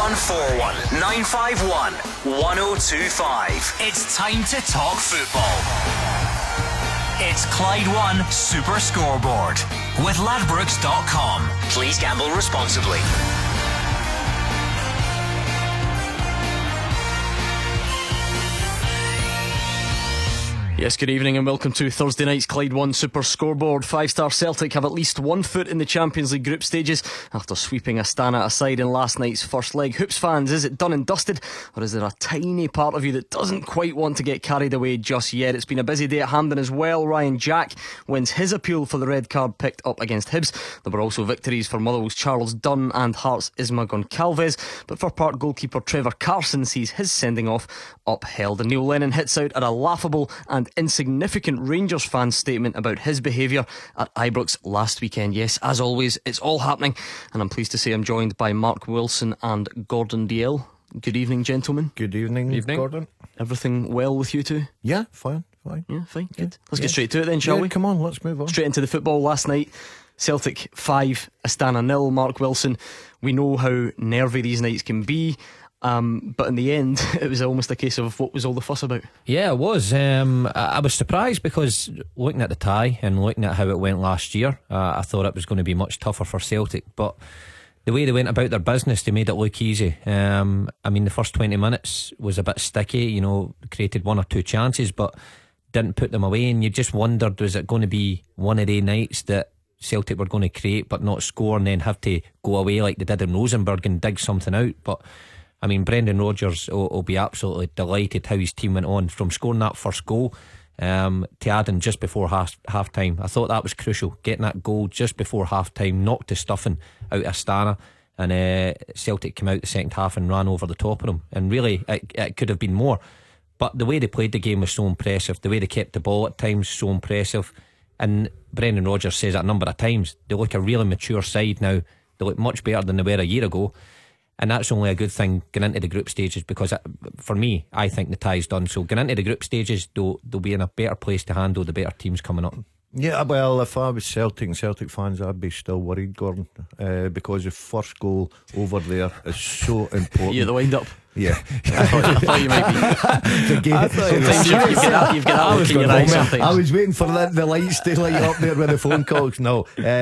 0141 951 1025. It's time to talk football. It's Clyde One Super Scoreboard with Ladbrokes.com. Please gamble responsibly. Yes, good evening and welcome to Thursday night's Clyde One Super Scoreboard. Five-star Celtic have at least 1 foot in the Champions League group stages after sweeping Astana aside in last night's first leg. Hoops fans, is it done and dusted, or is there a tiny part of you that doesn't quite want to get carried away just yet? It's been a busy day at Hampden as well. Ryan Jack wins his appeal for the red card picked up against Hibs. There were also victories for Motherwell's Charles Dunn and Hearts' Isma Goncalves, but for Park goalkeeper Trevor Carson sees his sending off upheld. And Neil Lennon hits out at a laughable and insignificant Rangers fan statement about his behaviour at Ibrox last weekend. Yes, as always, it's all happening, and I'm pleased to say I'm joined by Mark Wilson and Gordon Dalziel. Good evening, gentlemen. Good evening, Gordon. Everything well with you two? Yeah, fine. Yeah, fine, good. Let's get straight to it then, shall we? Come on, let's move on. Straight into the football. Last night, Celtic 5, Astana 0. Mark Wilson, we know how nervy these nights can be. But in the end, it was almost a case of what was all the fuss about? Yeah, it was. I was surprised because looking at the tie and looking at how it went last year, I thought it was going to be much tougher for Celtic. But the way they went about their business, they made it look easy. I mean, the first 20 minutes was a bit sticky, you know, created 1 or 2 chances, but didn't put them away. And you just wondered, was it going to be one of the nights that Celtic were going to create but not score and then have to go away like they did in Rosenborg and dig something out? But I mean, Brendan Rodgers will be absolutely delighted how his team went on from scoring that first goal to adding just before half time. I thought that was crucial, getting that goal just before half time, knocked the stuffing out of Astana, and Celtic came out the second half and ran over the top of them. And really, it could have been more, but the way they played the game was so impressive. The way they kept the ball at times, so impressive. And Brendan Rodgers says that a number of times, they look a really mature side now. They look much better than they were a year ago. And that's only a good thing going into the group stages, because for me, I think the tie's done. So going into the group stages, they'll be in a better place to handle the better teams coming up. Yeah, well, if I was Celtic and Celtic fans, I'd be still worried, Gordon, because the first goal over there is so important. Yeah, the wind up. Yeah, I thought you might be. You've got that look in your eyes sometimes. I was waiting for the lights to light up there with the phone calls. No,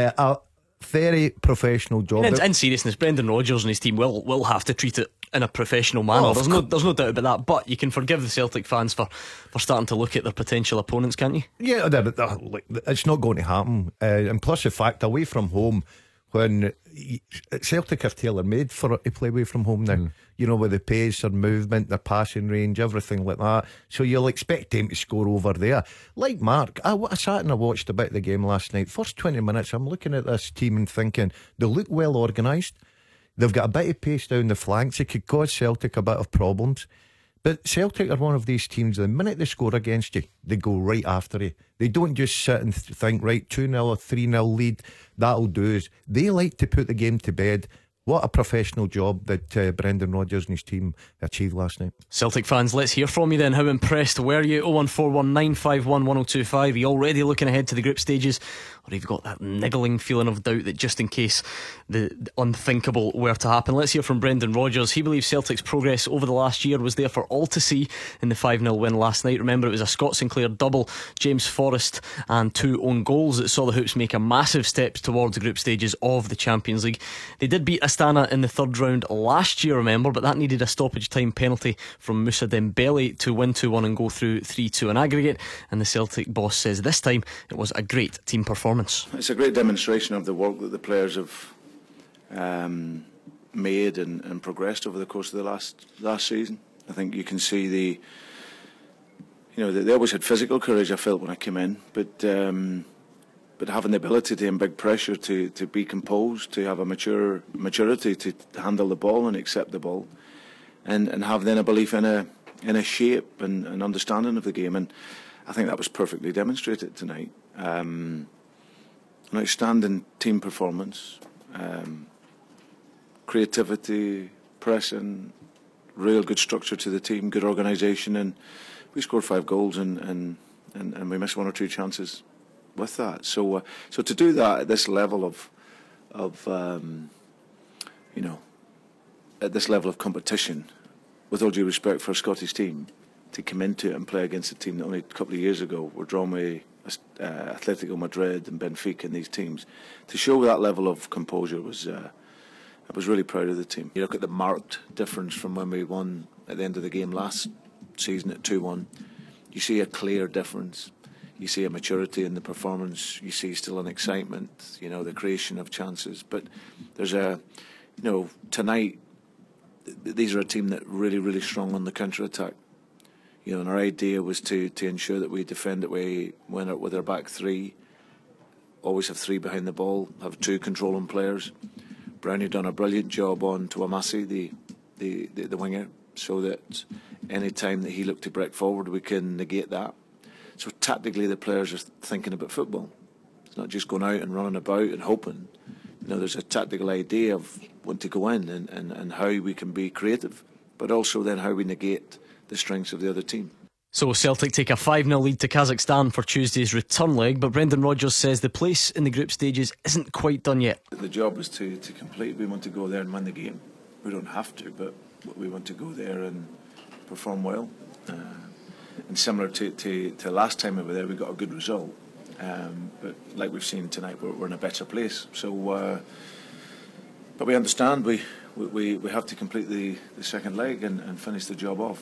very professional job. In seriousness, Brendan Rodgers and his team will have to treat it in a professional manner. There's no doubt about that. But you can forgive the Celtic fans for starting to look at their potential opponents, can't you? Yeah, it's not going to happen. And plus the fact, away from home, when Celtic are tailor-made to play away from home now, you know, with the pace, their movement, their passing range, everything like that. So you'll expect them to score over there. Like Mark, I sat and I watched a bit of the game last night. First 20 minutes, I'm looking at this team and thinking they look well organised. They've got a bit of pace down the flanks. It could cause Celtic a bit of problems. But Celtic are one of these teams, the minute they score against you, they go right after you. They don't just sit and think, right, 2-0 or 3-0 lead, that'll do us. They like to put the game to bed. What a professional job that Brendan Rodgers and his team achieved last night. Celtic fans, let's hear from you then. How impressed were you? 0141 951 1025. Are you already looking ahead to the group stages, or have you got that niggling feeling of doubt that just in case the unthinkable were to happen? Let's hear from Brendan Rodgers. He believes Celtic's progress over the last year was there for all to see in the 5-0 win last night. Remember, it was a Scott Sinclair double, James Forrest and 2 own goals that saw the Hoops make a massive step towards the group stages of the Champions League. They did beat Astana in the third round last year, remember, but that needed a stoppage time penalty from Moussa Dembele to win 2-1 and go through 3-2 in aggregate. And the Celtic boss says this time it was a great team performance. It's a great demonstration of the work that the players have made and progressed over the course of the last season. I think you can see they always had physical courage, I felt, when I came in, but having the ability to, in big pressure, to be composed, to have a maturity to handle the ball and accept the ball, and have then a belief in a shape and understanding of the game. And I think that was perfectly demonstrated tonight. An outstanding team performance, creativity, pressing, real good structure to the team, good organisation, and we scored 5 goals and we missed 1 or 2 chances with that. So to do that at this level of at this level of competition, with all due respect for a Scottish team, to come into it and play against a team that only a couple of years ago were drawn with Atletico Madrid and Benfica and these teams, to show that level of composure was. I was really proud of the team. You look at the marked difference from when we won at the end of the game last season at 2-1. You see a clear difference. You see a maturity in the performance. You see still an excitement, the creation of chances. But there's tonight, these are a team that really, really strong on the counter-attack. And our idea was to ensure that we defend it with our back three, always have three behind the ball, have two controlling players. Brownie done a brilliant job on Tuamasi, the winger, so that any time that he looked to break forward, we can negate that. So tactically, the players are thinking about football. It's not just going out and running about and hoping. There's a tactical idea of when to go in and how we can be creative, but also then how we negate the strengths of the other team. So Celtic take a 5-0 lead to Kazakhstan for Tuesday's return leg, but Brendan Rodgers says the place in the group stages isn't quite done yet. The job is to complete. We want to go there and win the game. We don't have to, but we want to go there and perform well. And similar to last time we were there, we got a good result. But like we've seen tonight, we're in a better place. So, but we understand we have to complete the second leg and finish the job off.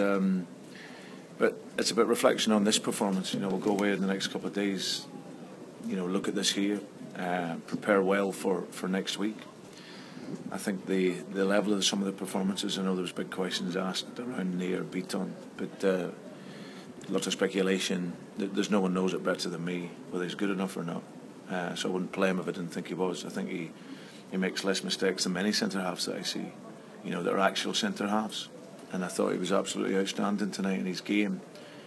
But it's about reflection on this performance. We'll go away in the next couple of days. Look at this here, prepare well for next week. I think the level of some of the performances. I know there was big questions asked around Nair Beaton, but lots of speculation. There's no one knows it better than me whether he's good enough or not. So I wouldn't play him if I didn't think he was. I think he makes less mistakes than many centre halves that I see. That are actual centre halves. And I thought he was absolutely outstanding tonight in his game.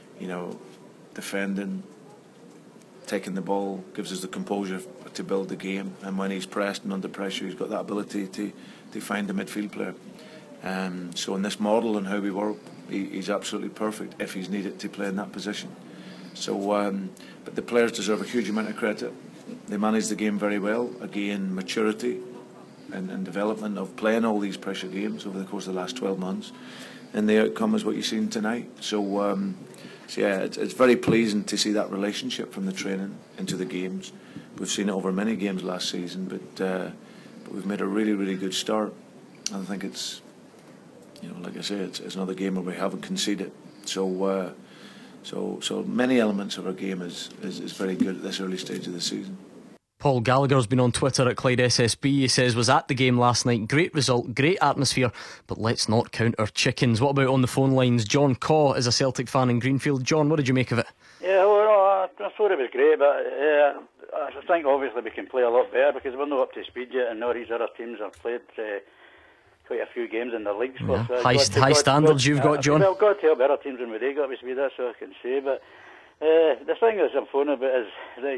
Defending, taking the ball, gives us the composure to build the game. And when he's pressed and under pressure, he's got that ability to find a midfield player. So in this model and how we work, he's absolutely perfect if he's needed to play in that position. So, but the players deserve a huge amount of credit. They managed the game very well. Again, maturity and development of playing all these pressure games over the course of the last 12 months. And the outcome is what you've seen tonight. So yeah, it's very pleasing to see that relationship from the training into the games. We've seen it over many games last season, but we've made a really, really good start. And I think it's, like I say, it's another game where we haven't conceded. So many elements of our game is very good at this early stage of the season. Paul Gallagher's been on Twitter at Clyde SSB. He says, was at the game last night, great result, great atmosphere, but let's not count our chickens. What about on the phone lines? John Caw is a Celtic fan in Greenfield. John, what did you make of it? Yeah, well, I thought it was great, but I think obviously we can play a lot better because we're not up to speed yet, and all these other teams have played quite a few games in their leagues. Yeah. High standards you've got, John. Well, God to help better teams than they got up to speed, that's all I can say. But the thing is I'm phoning about is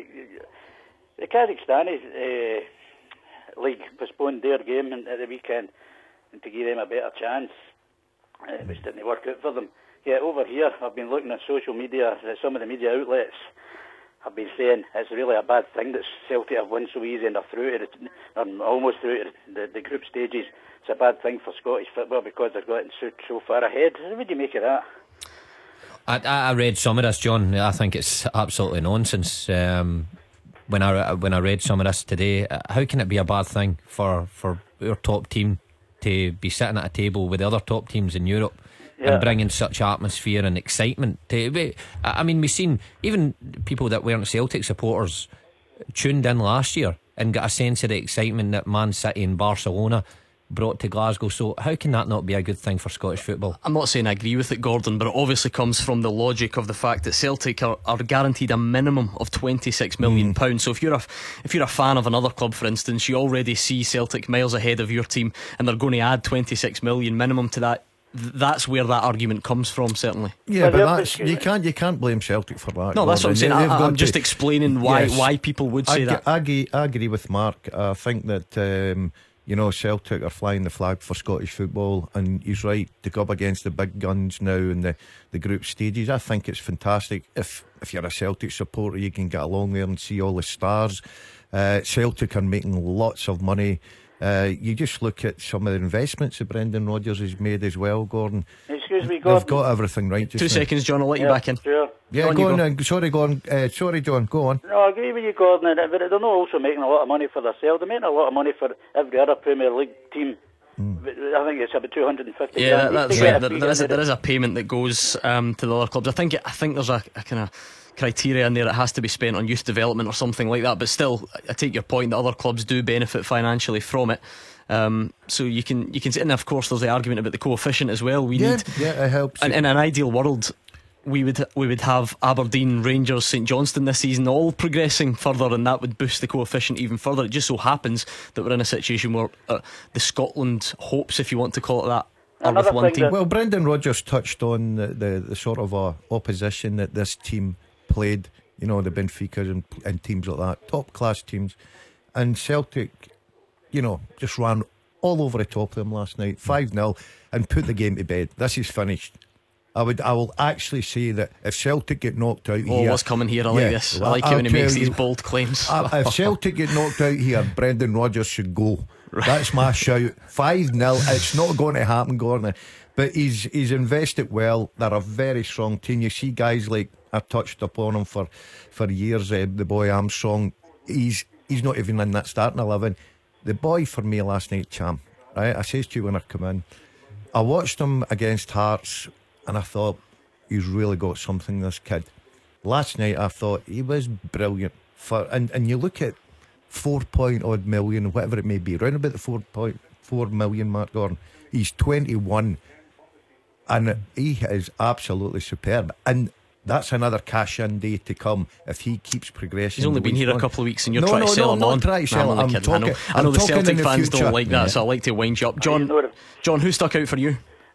the Kazakhstani league postponed their game at the weekend and to give them a better chance, which didn't work out for them. Yeah, over here, I've been looking at social media, some of the media outlets have been saying it's really a bad thing that Celtic have won so easy and they're through to almost through to the group stages. It's a bad thing for Scottish football because they're getting so far ahead. What do you make of that? I read some of this, John. I think it's absolutely nonsense. When I read some of this today, how can it be a bad thing for our top team to be sitting at a table with the other top teams in Europe and bringing such atmosphere and excitement? I mean, we've seen even people that weren't Celtic supporters tuned in last year and got a sense of the excitement that Man City and Barcelona brought to Glasgow. So how can that not be a good thing for Scottish football? I'm not saying I agree with it, Gordon, but it obviously comes from the logic of the fact that Celtic are guaranteed a minimum of £26 million. So if you're a fan of another club, for instance, you already see Celtic miles ahead of your team and they're going to add 26 million minimum to that. That's where that argument comes from, certainly. Yeah, but you can't blame Celtic for that. No, that's what I'm saying. I'm just explaining why people would say that. I agree with Mark. I think that Celtic are flying the flag for Scottish football, and he's right to go up against the big guns now in the group stages. I think it's fantastic. If you're a Celtic supporter, you can get along there and see all the stars. Celtic are making lots of money You just look at some of the investments that Brendan Rodgers has made as well, Gordon. Excuse me, Gordon. They've got everything right just 2 now. seconds, John, I'll let you back in. Sure. Yeah, go on. Sorry, Gordon. Sorry, John. Go on. No, I agree with you, Gordon. But they're not also making a lot of money for themselves. They're making a lot of money for every other Premier League team. I think it's about 250. Yeah, grand. that's They get right. a fee There in is a payment that goes to the other clubs. I think there's a kind of criteria in there. It has to be spent on youth development or something like that. But still, I take your point that other clubs do benefit financially from it. So you can see, and of course there's the argument about the coefficient as well. Yeah, it helps. In an ideal world, we would have Aberdeen, Rangers, St Johnstone this season all progressing further, and that would boost the coefficient even further. It just so happens that we're in a situation where the Scotland hopes, if you want to call it that, are with one team. Well, Brendan Rodgers touched on the sort of opposition that this team played. You know, the Benfica and teams like that, top class teams, and Celtic, you know, just ran all over the top of them last night, 5-0, and put the game to bed. This is finished. I will actually say that if Celtic get knocked out here, what's coming here? I like this. I like it when he makes these bold claims. If Celtic get knocked out here, Brendan Rodgers should go. Right. That's my shout. 5-0. It's not going to happen, Gordon. But he's invested well. They're a very strong team. You see guys like, I've touched upon him for years. The boy Armstrong. He's not even in that starting 11. The boy for me last night, Cham. Right, I says to you when I come in, I watched him against Hearts, and I thought he's really got something, this kid. Last night I thought he was brilliant. And you look at 4 million, whatever it may be, around about the 4.4 million mark, Gordon. He's 21, and he is absolutely superb. And that's another cash-in day to come if he keeps progressing. He's only been here a couple of weeks, and you're trying to sell him on. I'm talking, I know the Celtic fans don't like that, so I like to wind you up. John, who stuck out for you?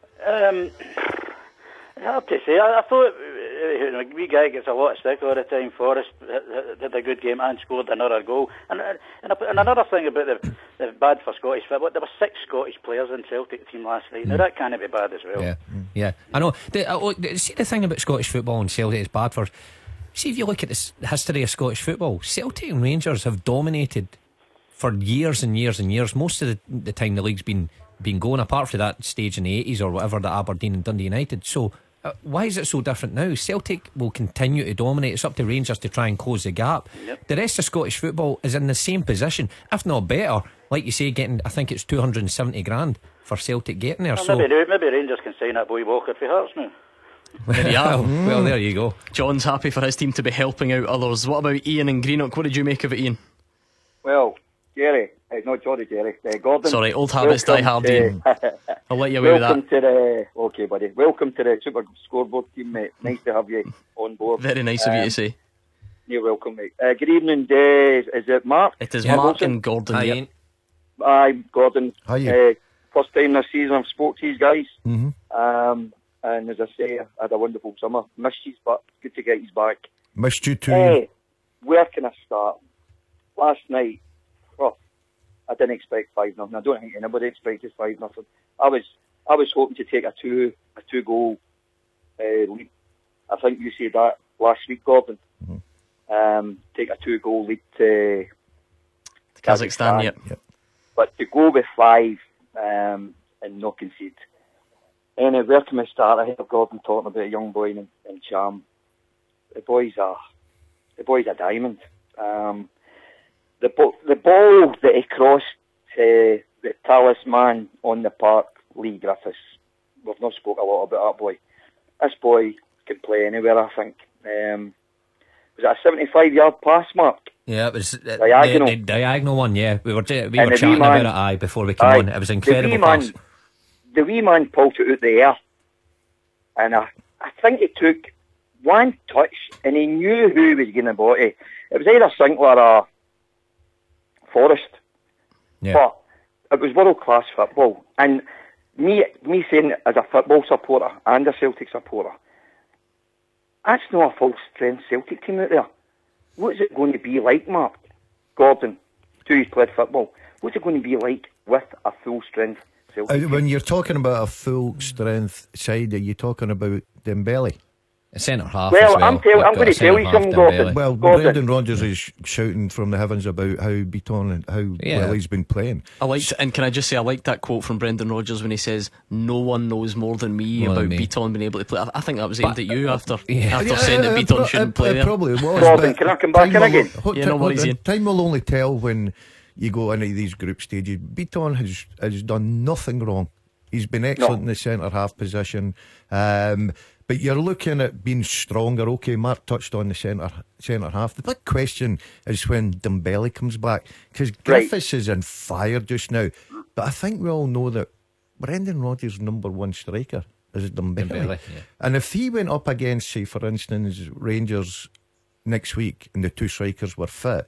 Hard to say. I thought a wee guy gets a lot of stick all the time. Forrest did a good game and scored another goal. And another thing about the bad for Scottish football, there were 6 Scottish players in Celtic team last night. Now that can't be bad as well. Yeah. I know. See, the thing about Scottish football and Celtic is bad for. See, if you look at the history of Scottish football, Celtic and Rangers have dominated for years and years and years. Most of the time the league's been going, apart from that stage in the 80s or whatever, that Aberdeen and Dundee United. So why is it so different now? Celtic will continue to dominate. It's up to Rangers to try and close the gap. The rest of Scottish football is in the same position, if not better. Like you say, getting, I think it's 270 grand for Celtic getting there. Well, maybe Rangers can sign that boy Walker for Hearts now. There you are. Well, there you go. John's happy for his team to be helping out others. What about Ian and Greenock? What did you make of it, Ian? Well, Jerry, Gordon. Sorry, old habits die hard, Ian. I'll let you away with that. Okay, buddy. Welcome to the Super Scoreboard team, mate. Nice to have you on board. Very nice of you to say. You're welcome, mate. Good evening, is it Mark? It is Mark and Gordon. Hi, Ian. Hi, Gordon. Hi. First time this season I've spoke to you guys. Mm-hmm. And as I say, I had a wonderful summer. Missed you, but good to get you back. Missed you too. Hey, where can I start? Last night, I didn't expect 5-0. I don't think anybody expected 5-0. I was hoping to take a two goal lead. I think you said that last week, Gordon. Mm-hmm. Take a 2-goal lead to Kazakhstan. Yep. But to go with 5 and not concede. Anyway, where can we start? I heard Gordon talking about a young boy in Cham. The boy's a diamond. The ball that he crossed the talisman on the park, Lee Griffiths. We've not spoke a lot about that boy. This boy can play anywhere, I think. Was it a 75-yard pass, Mark? Yeah, it was diagonal. The diagonal one. Yeah, we were chatting about it before we came on. It was incredible pass. The wee man pulled it out the air, and I think it took one touch, and he knew who he was going to body. It was either Sinclair or Forrest, but it was world class football. And me saying it as a football supporter and a Celtic supporter, that's not a full strength Celtic team out there. What's it going to be like, Mark? Gordon, who's played football, what's it going to be like with a full strength Celtic team? When you're talking about a full strength side, are you talking about Dembele? Centre half. Well, as well. I'm going to tell you something, Gordon. Well, Gordon. Brendan Rodgers is shouting from the heavens about how Beaton and how well he's been playing. I liked, and can I just say, I liked that quote from Brendan Rodgers when he says, "No one knows more than me about Beaton being able to play." I think that was aimed at you after saying that Beaton shouldn't play there. It probably was. Gordon, can I come back in again? Time will only tell when you go into these group stages. Beaton has done nothing wrong. He's been excellent in the centre half position. But you're looking at being stronger. Okay, Mark touched on the centre half. The big question is when Dembele comes back, because Griffiths is on fire just now. But I think we all know that Brendan Rodgers' number one striker is Dembele. And if he went up against, say, for instance, Rangers next week and the two strikers were fit,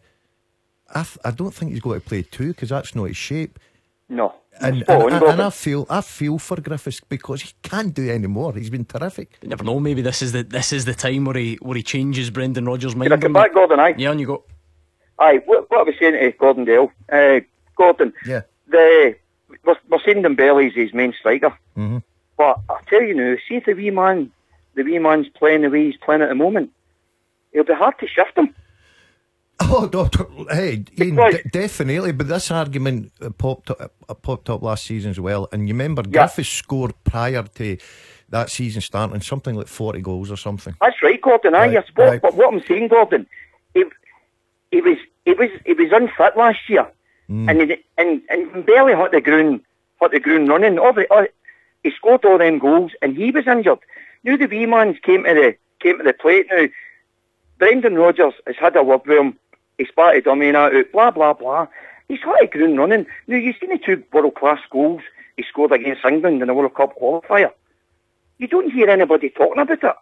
I don't think he's going to play two, because that's not his shape. No. And I feel for Griffiths, because he can't do any more. He's been terrific. You never know. Maybe this is the time where he changes Brendan Rodgers' mind. Can I come back, Gordon? Yeah, on you go. Aye, what I was saying to Gordon Dale, Gordon. Yeah. We're saying Dembele's his main striker, but I tell you now, see if the wee man's playing the way he's playing at the moment, it'll be hard to shift him. Oh, hey, Ian, definitely. But this argument popped up last season as well. And you remember Griffiths scored prior to that season starting something like 40 goals or something. That's right, Gordon. But what I'm saying, Gordon, he was unfit last year, and barely hit the ground running. He scored all them goals, and he was injured. Now the wee man's came to the plate. Now Brendan Rodgers has had a word with him. He spotted dummy and out, blah, blah, blah. He's hit a ground running. Now, you've seen the two world-class goals he scored against England in the World Cup qualifier. You don't hear anybody talking about it.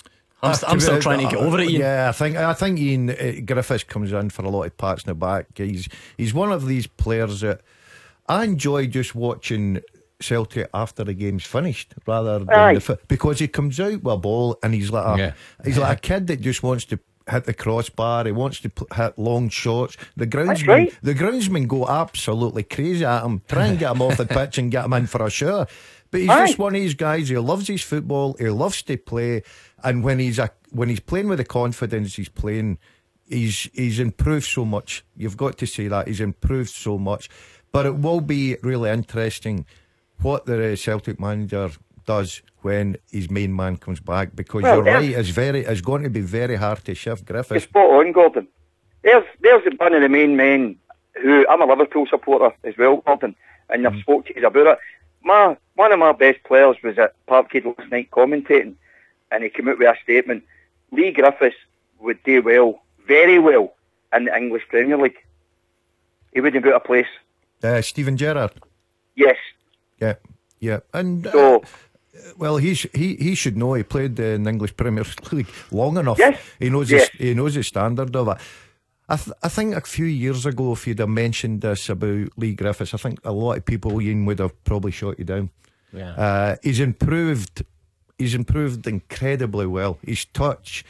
I'm still trying to get over it, Ian. Yeah, I think Ian Griffiths comes in for a lot of pats in the back. He's one of these players that I enjoy just watching Celtic after the game's finished, rather than because he comes out with a ball and he's like a kid that just wants to hit the crossbar. He wants to hit long shots. The groundsmen go absolutely crazy at him, try and get him off the pitch and get him in for a shower. But he's just one of these guys. He loves his football. He loves to play, and when he's playing with the confidence he's playing, he's improved so much. You've got to say that he's improved so much. But it will be really interesting what the Celtic manager does when his main man comes back, because you're right, it's going to be very hard to shift Griffiths. You're spot on, Gordon. There's one of the main men who, I'm a Liverpool supporter as well, Gordon, and I've spoke to you about it. One of my best players was at Parkhead last night commentating, and he came out with a statement. Leigh Griffiths would do well, very well, in the English Premier League. He wouldn't have got a place. Steven Gerrard? Yes. Yeah, and so, well, he should know. He played in the English Premier League long enough. Yes. He knows the standard of it. I think a few years ago, if you'd have mentioned this about Leigh Griffiths, I think a lot of people, Ian, would have probably shot you down. Yeah. He's improved incredibly well. His touch,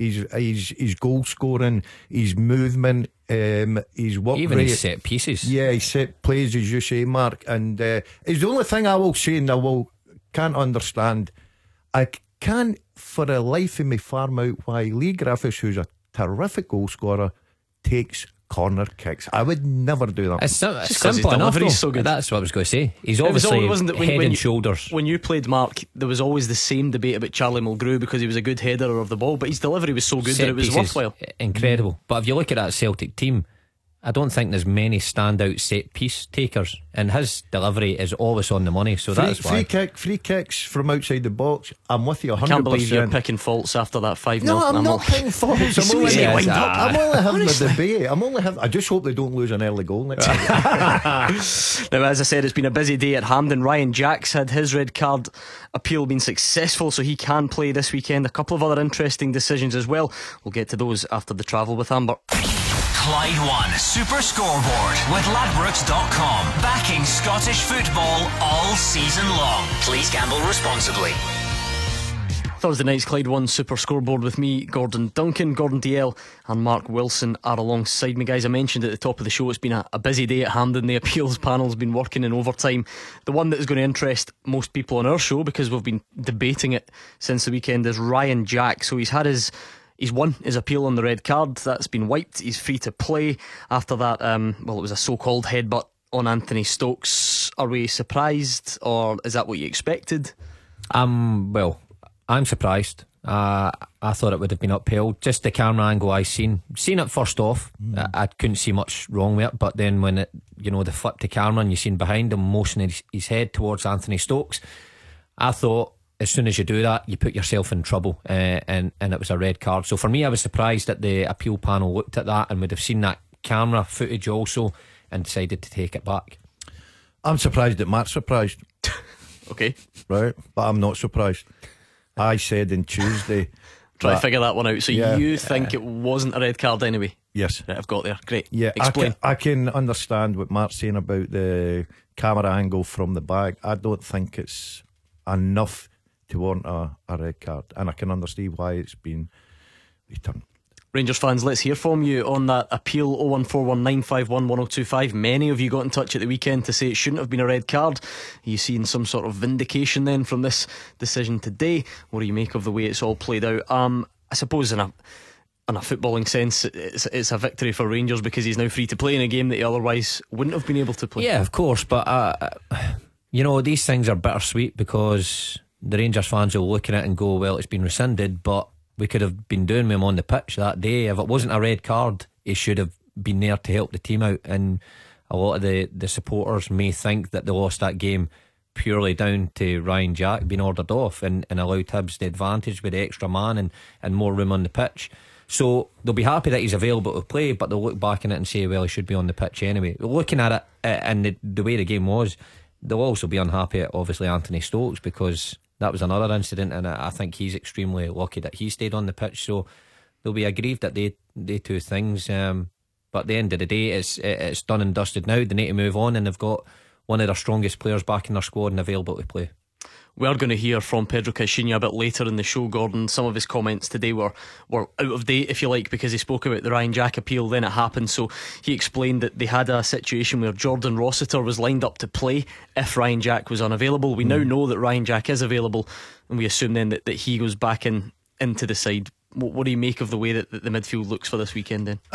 his goal scoring, his movement, his work even rate, his set pieces. Yeah, his set plays, as you say, Mark. And it's the only thing I will say, and can't understand. I can't for the life of me farm out why Leigh Griffiths, who's a terrific goal scorer, takes corner kicks. I would never do that. It's simple enough, though. So good. That's what I was going to say. He's obviously head and shoulders. When you played, Mark, there was always the same debate about Charlie Mulgrew because he was a good header of the ball, but his delivery was so good that it was worthwhile. Incredible. But if you look at that Celtic team, I don't think there's many standout set piece takers, and his delivery is always on the money. So that's why free kicks from outside the box. I'm with you 100%. I can't believe you're picking faults after that 5-0. No, I'm not picking faults. I'm only having a debate. I just hope they don't lose an early goal next time. Now, as I said, it's been a busy day at Hampden. Ryan Jacks had his red card appeal been successful, so he can play this weekend. A couple of other interesting decisions as well. We'll get to those after the travel with Amber. Clyde One Super Scoreboard with Ladbrokes.com. Backing Scottish football all season long. Please gamble responsibly. Thursday night's Clyde One Super Scoreboard with me, Gordon Duncan. Gordon DL and Mark Wilson are alongside me, guys. I mentioned at the top of the show it's been a busy day at Hampden. The appeals panel's been working in overtime. The one that is going to interest most people on our show, because we've been debating it since the weekend, is Ryan Jack. So he's won his appeal on the red card. That's been wiped. He's free to play after that. It was a so-called headbutt on Anthony Stokes. Are we surprised, or is that what you expected? Well, I'm surprised. I thought it would have been upheld. Just the camera angle I seen it first off. I couldn't see much wrong with it, but then when it, they flipped the camera and you seen behind him motioning his head towards Anthony Stokes, I thought as soon as you do that, you put yourself in trouble, and it was a red card. So for me, I was surprised that the appeal panel looked at that and would have seen that camera footage also and decided to take it back. I'm surprised that Matt's surprised. Okay, right, but I'm not surprised. I said on Tuesday. Try to figure that one out. So you think it wasn't a red card anyway? Yes. Right, I've got there. Great. Yeah, explain. I can understand what Mark's saying about the camera angle from the back. I don't think it's enough to warrant a red card, and I can understand why it's been returned. Rangers fans, let's hear from you on that appeal. 01419511025. Many of you got in touch at the weekend to say it shouldn't have been a red card. Are you seeing some sort of vindication then from this decision today? What do you make of the way it's all played out? I suppose in a footballing sense, it's a victory for Rangers because he's now free to play in a game that he otherwise wouldn't have been able to play. Yeah, of course, but these things are bittersweet because the Rangers fans will look at it and go, well, it's been rescinded, but we could have been doing with him on the pitch that day. If it wasn't a red card, he should have been there to help the team out. And a lot of the supporters may think that they lost that game purely down to Ryan Jack being ordered off and allowed Hibs the advantage with the extra man and more room on the pitch. So they'll be happy that he's available to play, but they'll look back on it and say, well, he should be on the pitch anyway. Looking at it and the way the game was, they'll also be unhappy at obviously Anthony Stokes, because that was another incident, and I think he's extremely lucky that he stayed on the pitch. So they'll be aggrieved at they two things. But at the end of the day, it's done and dusted now. They need to move on, and they've got one of their strongest players back in their squad and available to play. We are going to hear from Pedro Caixinha a bit later in the show, Gordon. Some of his comments today were out of date, if you like, because he spoke about the Ryan Jack appeal. Then it happened, so he explained that they had a situation where Jordan Rossiter was lined up to play if Ryan Jack was unavailable. We now know that Ryan Jack is available, and we assume then that he goes back into the side. What do you make of the way that the midfield looks for this weekend then?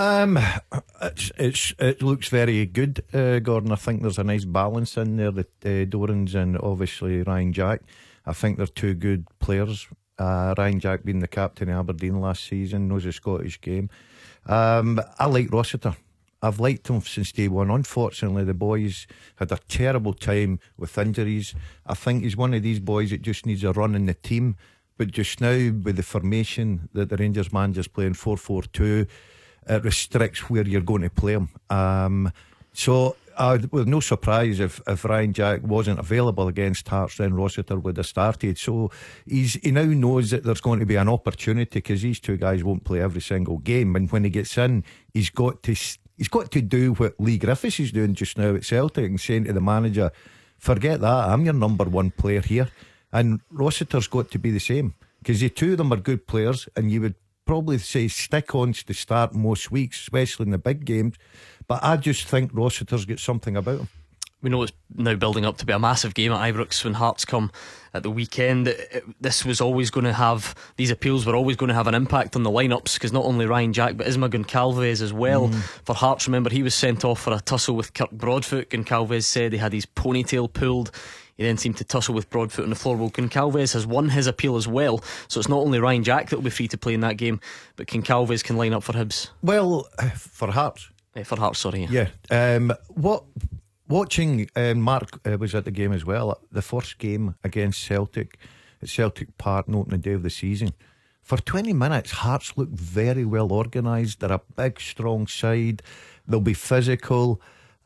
It looks very good, Gordon. I think there's a nice balance in there, the Dorans and obviously Ryan Jack. I think they're two good players. Ryan Jack being the captain of Aberdeen last season, knows the Scottish game. I like Rossiter. I've liked him since day one. Unfortunately, the boys had a terrible time with injuries. I think he's one of these boys that just needs a run in the team. But just now, with the formation that the Rangers manager's playing 4-4-2, it restricts where you're going to play him. So with no surprise if Ryan Jack wasn't available against Hearts, then Rossiter would have started. So he now knows that there's going to be an opportunity, because these two guys won't play every single game, and when he gets in, he's got to do what Lee Griffiths is doing just now at Celtic and saying to the manager, forget that, I'm your number one player here. And Rossiter's got to be the same, because the two of them are good players, and you would probably say stick-ons to start most weeks, especially in the big games. But I just think Rossiter's got something about him. We know it's now building up to be a massive game at Ibrox when Hearts come at the weekend. This was always going to have, these appeals were always going to have an impact on the lineups, because not only Ryan Jack but Isma Goncalves as well. For Hearts, remember, he was sent off for a tussle with Kirk Broadfoot. Goncalves said he had his ponytail pulled. He then seemed to tussle with Broadfoot on the floor. Well, Goncalves has won his appeal as well, so it's not only Ryan Jack that will be free to play in that game, but Goncalves can line up for Hibs. Well, for Hearts. For Hearts, sorry. Yeah. Watching, Mark was at the game as well, the first game against Celtic at Celtic Park on opening day of the season. For 20 minutes, Hearts looked very well organised. They're a big, strong side. They'll be physical.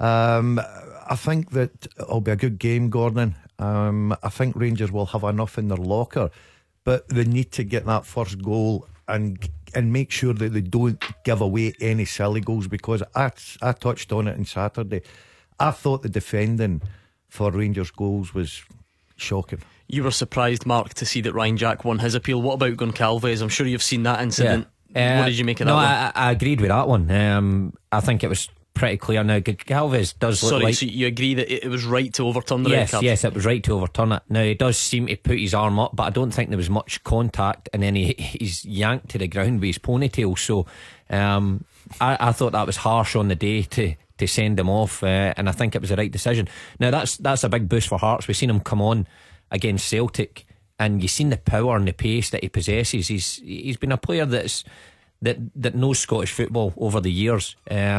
I think that it'll be a good game, Gordon. I think Rangers will have enough in their locker, but they need to get that first goal and make sure that they don't give away any silly goals, because I touched on it on Saturday. I thought the defending for Rangers goals was shocking. You were surprised, Mark, to see that Ryan Jack won his appeal. What about Goncalves? I'm sure you've seen that incident. What did you make of that one? I agreed with that one. I think it was pretty clear now. Goncalves does look like... So you agree that it was right to overturn the red card? Yes, it was right to overturn it. Now, he does seem to put his arm up, but I don't think there was much contact, and then he's yanked to the ground with his ponytail. So I thought that was harsh on the day to send him off, and I think it was the right decision. Now, that's a big boost for Hearts. We've seen him come on against Celtic, and you've seen the power and the pace that he possesses. He's been a player that knows Scottish football over the years.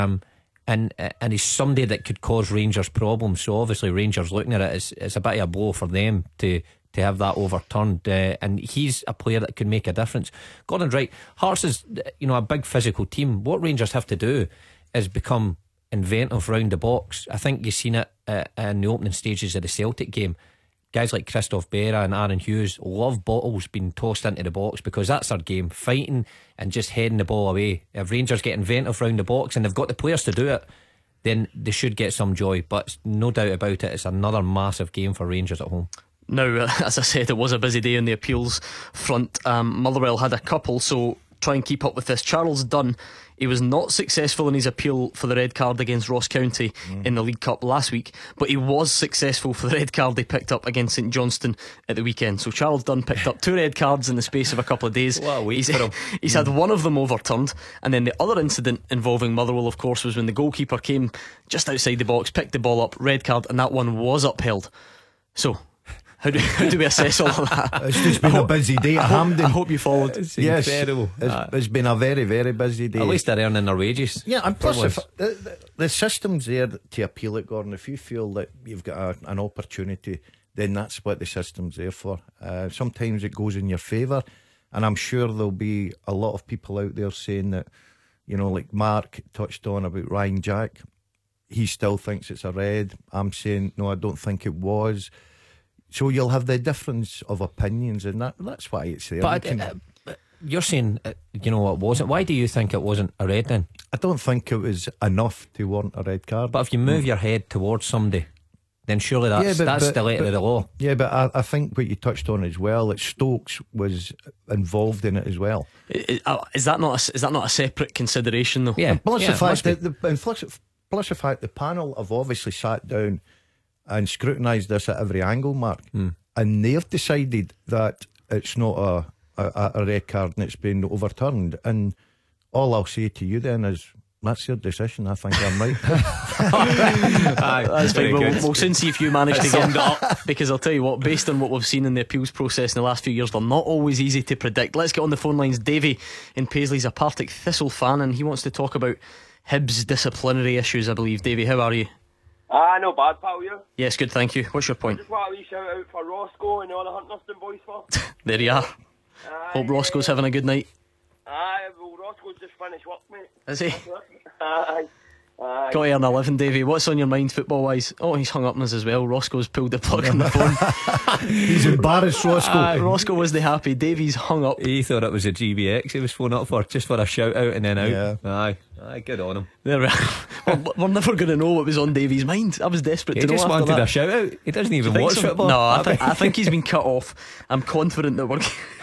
And he's somebody that could cause Rangers problems. So obviously Rangers looking at it, it's a bit of a blow for them to have that overturned, and he's a player that could make a difference. Gordon's right. Hearts is a big physical team. What Rangers have to do is become inventive round the box. I think you've seen it in the opening stages of the Celtic game. Guys like Christophe Berra and Aaron Hughes love bottles being tossed into the box, because that's their game, fighting and just heading the ball away. If Rangers get inventive round the box, and they've got the players to do it, then they should get some joy. But no doubt about it, it's another massive game for Rangers at home. Now, as I said, it was a busy day on the appeals front. Motherwell had a couple, so try and keep up with this. Charles Dunn, he was not successful in his appeal for the red card against Ross County in the League Cup last week, but he was successful for the red card he picked up against St Johnstone at the weekend. So Charles Dunn picked up 2 red cards in the space of a couple of days. What a week for him. He's had one of them overturned, and then the other incident involving Motherwell, of course, was when the goalkeeper came just outside the box, picked the ball up, red card, and that one was upheld. So how do we assess all of that? It's just been a busy day at Hampden. I hope you followed. It's Yes, incredible. it's been a very, very busy day. At least they're earning their wages. Yeah, and plus the system's there to appeal it, Gordon. If you feel that you've got an opportunity, then that's what the system's there for. Sometimes it goes in your favour, and I'm sure there'll be a lot of people out there saying that, like Mark touched on about Ryan Jack, he still thinks it's a red. I'm saying no, I don't think it was. So you'll have the difference of opinions, and that's why it's there. But you're saying, it wasn't. Why do you think it wasn't a red then? I don't think it was enough to warrant a red card. But if you move your head towards somebody, then surely that's the letter of the law. Yeah, but I think what you touched on as well, that Stokes was involved in it as well. Is that not a separate consideration though? Yeah. Plus the fact the panel have obviously sat down and scrutinised this at every angle, Mark, and they've decided that it's not a red card and it's been overturned. And all I'll say to you then is, that's your decision. I think I'm right. That's fine. We'll soon see if you manage to get it up, because I'll tell you what, based on what we've seen in the appeals process in the last few years, they're not always easy to predict. Let's get on the phone lines. Davy in Paisley's a Partick Thistle fan, and he wants to talk about Hibs disciplinary issues, I believe. Davy, how are you? No bad, pal, you? Yes, good, thank you. What's your point? Just want a wee shout out for Roscoe and all the Hunterston boys for. There you are. Hope Roscoe's having a good night. Well, Roscoe's just finished work, mate. Is he? Aye. Got to earn a living, Davy. What's on your mind football wise? Oh, he's hung up on us as well. Roscoe's pulled the plug on the phone. He's embarrassed, Roscoe. Roscoe wasn't happy. Davy's hung up. He thought it was a GBX he was phoning up for, just for a shout out and then out. Yeah. Aye, good on him. There we are. Well, we're never going to know what was on Davy's mind. I was desperate He to know. just after wanted that. a shout out. He doesn't even watch so? football. No, I think he's been cut off. I'm confident that we're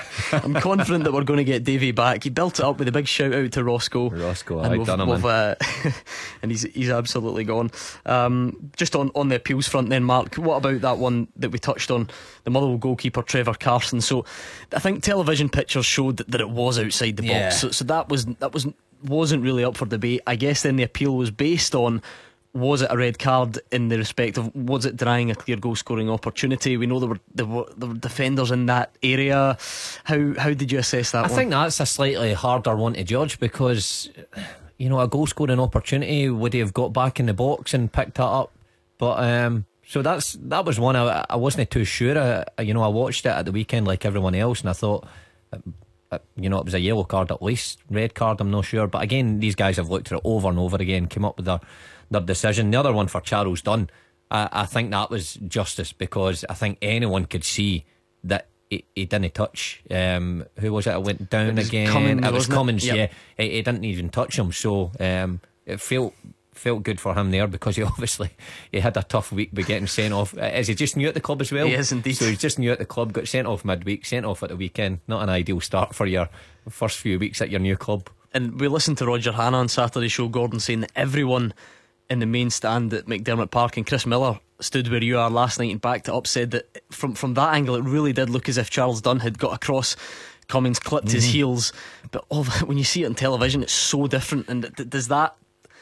going to get Davy back. He built it up with a big shout out to Roscoe. Aye, done him in. And he's absolutely gone. Just on the appeals front then, Mark, what about that one that we touched on, the Motherwell goalkeeper Trevor Carson? So I think television pictures showed that it was outside the box, so that wasn't really up for debate. I guess then the appeal was based on, was it a red card in the respect of, was it denying a clear goal scoring opportunity? We know there were defenders in that area. How did you assess that one? I think that's a slightly harder one to judge, because a goal scoring opportunity, would he have got back in the box and picked that up? But so that was one I wasn't too sure. I watched it at the weekend like everyone else, and I thought it was a yellow card at least. Red card, I'm not sure. But again, these guys have looked at it over and over again, came up with their decision. The other one for Charles Dunn, I think that was justice, because I think anyone could see that he didn't touch. Who was it? It went down again. Cummins, it was Cummins. Yep. Yeah, he didn't even touch him. So it felt felt good for him there, because he had a tough week by getting sent off. Is he just new at the club as well? He is indeed. So he's just new at the club, got sent off midweek, sent off at the weekend. Not an ideal start for your first few weeks at your new club. And we listened to Roger Hanna on Saturday's show, Gordon, saying that everyone in the main stand at McDermott Park, and Chris Miller stood where you are last night and backed it up, said that from that angle it really did look as if Charles Dunn had got across Cummings, clipped his heels. But when you see it on television, it's so different. And does that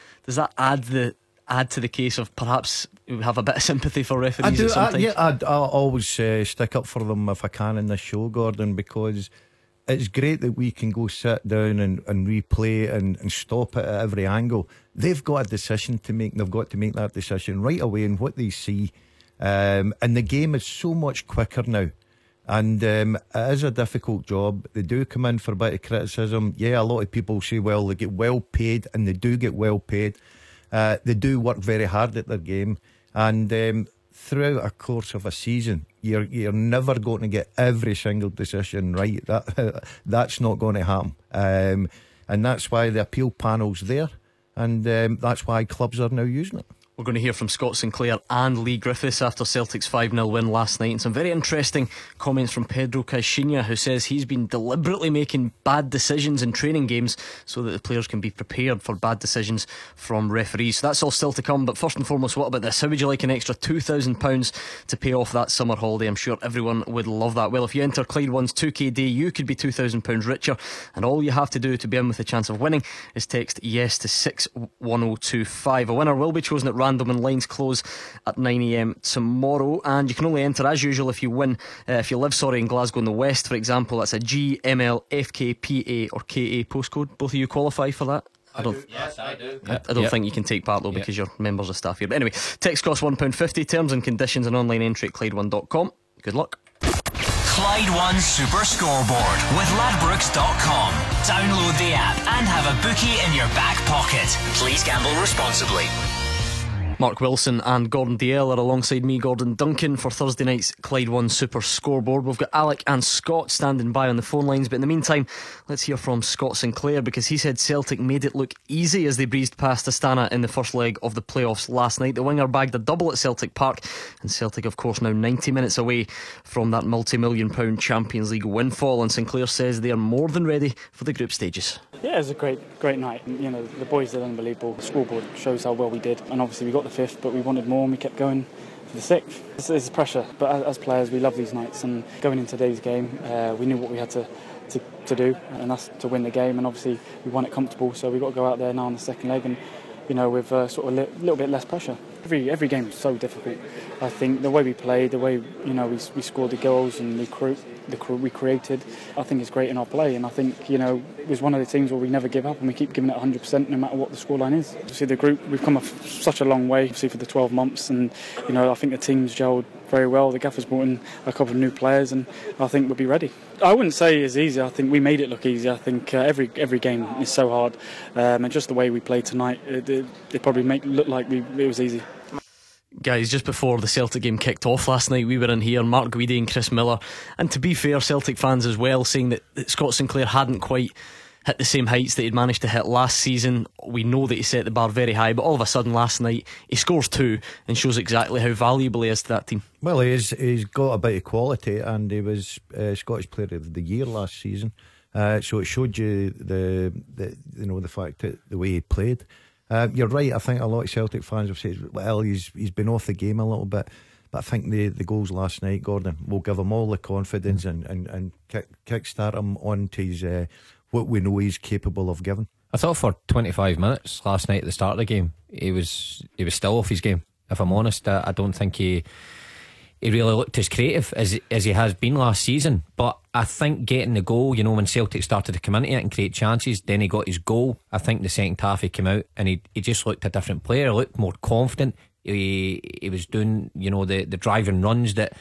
add to the case of perhaps we have a bit of sympathy for referees? I do. sometimes? I'll always stick up for them if I can in this show, Gordon, because it's great that we can go sit down and replay and stop it at every angle. They've got a decision to make, and they've got to make that decision right away in what they see. And the game is so much quicker now. And it is a difficult job. They do come in for a bit of criticism. Yeah, a lot of people say, well, they get well paid, and they do get well paid. They do work very hard at their game. And throughout a course of a season, you're never going to get every single decision right. That's not going to happen. And that's why the appeal panel's there. And that's why clubs are now using it. We're going to hear from Scott Sinclair and Lee Griffiths after Celtic's 5-0 win last night, and some very interesting comments from Pedro Caixinha, who says he's been deliberately making bad decisions in training games so that the players can be prepared for bad decisions from referees. So that's all still to come, but first and foremost, what about this? How would you like an extra £2,000 to pay off that summer holiday? I'm sure everyone would love that. Well, if you enter Clyde One's 2K day, you could be £2,000 richer, and all you have to do to be in with a chance of winning is text yes to 61025. A winner will be chosen at random, and lines close at 9 AM tomorrow. And you can only enter as usual if you win. If you live in Glasgow in the West, for example, that's a GML FKPA or KA postcode. Both of you qualify for that? Yes, I do. I don't think you can take part though, because you're members of staff here. But anyway, text costs £1.50. Terms and conditions and online entry at Clyde1.com. Good luck. Clyde One Super Scoreboard with Ladbrokes.com. Download the app and have a bookie in your back pocket. Please gamble responsibly. Mark Wilson and Gordon Dalziel are alongside me, Gordon Duncan, for Thursday night's Clyde One Super Scoreboard. We've got Alec and Scott standing by on the phone lines, but in the meantime, let's hear from Scott Sinclair, because he said Celtic made it look easy as they breezed past Astana in the first leg of the playoffs last night. The winger bagged a double at Celtic Park, and Celtic, of course, now 90 minutes away from that multi-million-pound Champions League windfall, and Sinclair says they are more than ready for the group stages. Yeah, it was a great night. You know, the boys did unbelievable. The scoreboard shows how well we did, and obviously we got the fifth, but we wanted more and we kept going for the sixth. It's pressure, but as players we love these nights, and going into today's game we knew what we had to do, and that's to win the game, and obviously we won it comfortable, so we've got to go out there now in the second leg and, you know, with sort of a little bit less pressure. Every game is so difficult. I think the way we played, the way, you know, we scored the goals and we created, I think it's great in our play, and I think, you know, it was one of the teams where we never give up and we keep giving it 100% no matter what the scoreline is. See, the group, we've come such a long way, see, for the 12 months, and, you know, I think the team's gelled very well. The gaffer's brought in a couple of new players, and I think we'll be ready. I wouldn't say it's easy. I think we made it look easy. I think every game is so hard, and just the way we played tonight, it probably make it look like it was easy. Guys, just before the Celtic game kicked off last night, we were in here, Mark Guidi and Chris Miller, and to be fair, Celtic fans as well, saying that Scott Sinclair hadn't quite hit the same heights that he'd managed to hit last season. We know that he set the bar very high, but all of a sudden last night he scores two and shows exactly how valuable he is to that team. Well, he's got a bit of quality, and he was Scottish Player of the Year last season, so it showed you the fact that the way he played. You're right. I think a lot of Celtic fans have said, well, he's been off the game a little bit, but I think the goals last night, Gordon, will give him all the confidence and kickstart him on to his what we know he's capable of giving. I thought for 25 minutes last night at the start of the game, he was still off his game. If I'm honest, I don't think he really looked as creative as he has been last season. But I think getting the goal, you know, when Celtic started to come into it and create chances, then he got his goal. I think the second half he came out and he just looked a different player. He looked more confident. He was doing, you know, the driving runs that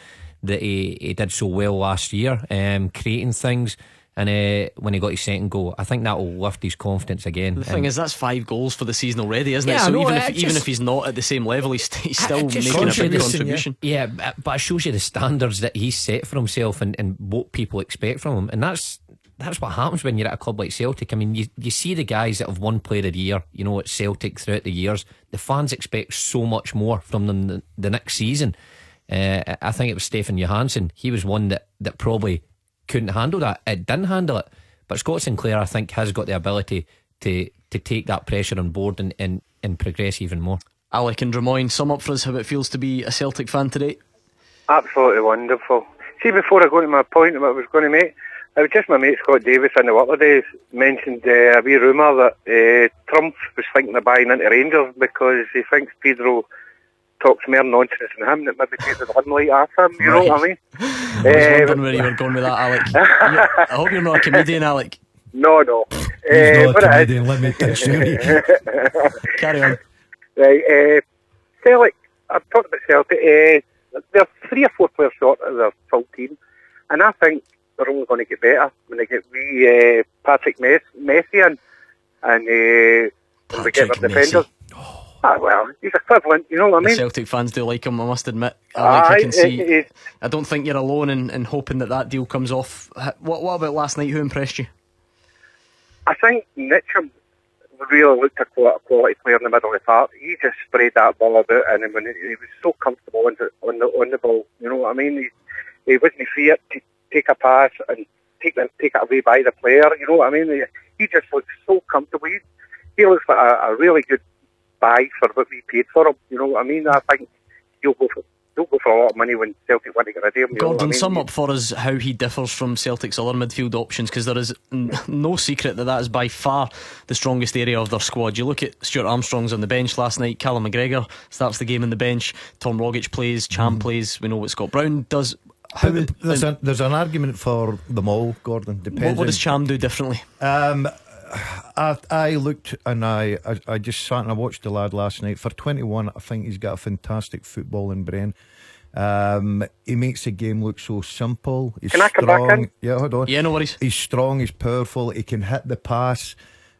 he did so well last year, creating things. And when he got his second goal, I think that will lift his confidence again. The thing is, that's 5 goals for the season already, isn't it? Yeah, So no, even if he's not at the same level, he's still making a big contribution. Yeah, but it shows you the standards that he's set for himself and what people expect from him. And that's that's what happens when you're at a club like Celtic. I mean, you see the guys that have won Player of the Year, you know, at Celtic throughout the years. The fans expect so much more from them the next season. I think it was Stefan Johansson. He was one that probably couldn't handle that. It didn't handle it. But Scott Sinclair, I think, has got the ability to take that pressure on board and progress even more. Alec and Drummoyne, sum up for us how it feels to be a Celtic fan today. Absolutely wonderful. See, before I go to my point of what I was going to make, it was just my mate Scott Davis in the Whitler days mentioned a wee rumour that Trump was thinking of buying into Rangers because he thinks Pedro talks more nonsense than him, that maybe takes the limelight off him, you know what I mean? I was wondering where you were going with that, Alec. I hope you're not a comedian, Alec. No. He's not a comedian, let me assure you. Carry on. Right, Celtic, I've talked about Celtic. They're 3 or 4 players short of their full team, and I think they're only going to get better when they get Patrick Messi in, and when we get their defenders. Well, he's equivalent, you know what I mean? The Celtic fans do like him, I must admit. I can see. I don't think you're alone in hoping that deal comes off. What about last night? Who impressed you? I think Mitchell really looked a quality player in the middle of the park. He just sprayed that ball about, and when he was so comfortable on the ball, you know what I mean? He wasn't feared to take a pass and take it away by the player, you know what I mean? He just looks so comfortable. He looks like a really good buy for what we paid for him, you know what I mean? I think he'll go for a lot of money when Celtic want to get rid of him. Gordon, sum up for us how he differs from Celtic's other midfield options, because there is no secret that is by far the strongest area of their squad. You look at Stuart Armstrong's on the bench last night, Callum McGregor starts the game on the bench, Tom Rogic plays, Cham plays, we know what Scott Brown does. There's an argument for them all, Gordon. What does Cham do differently? I looked and I just sat and I watched the lad last night. For 21, I think he's got a fantastic footballing brain. He makes the game look so simple. He's Can I come strong. back in? Yeah, hold on. Yeah, no worries. He's strong, he's powerful, he can hit the pass.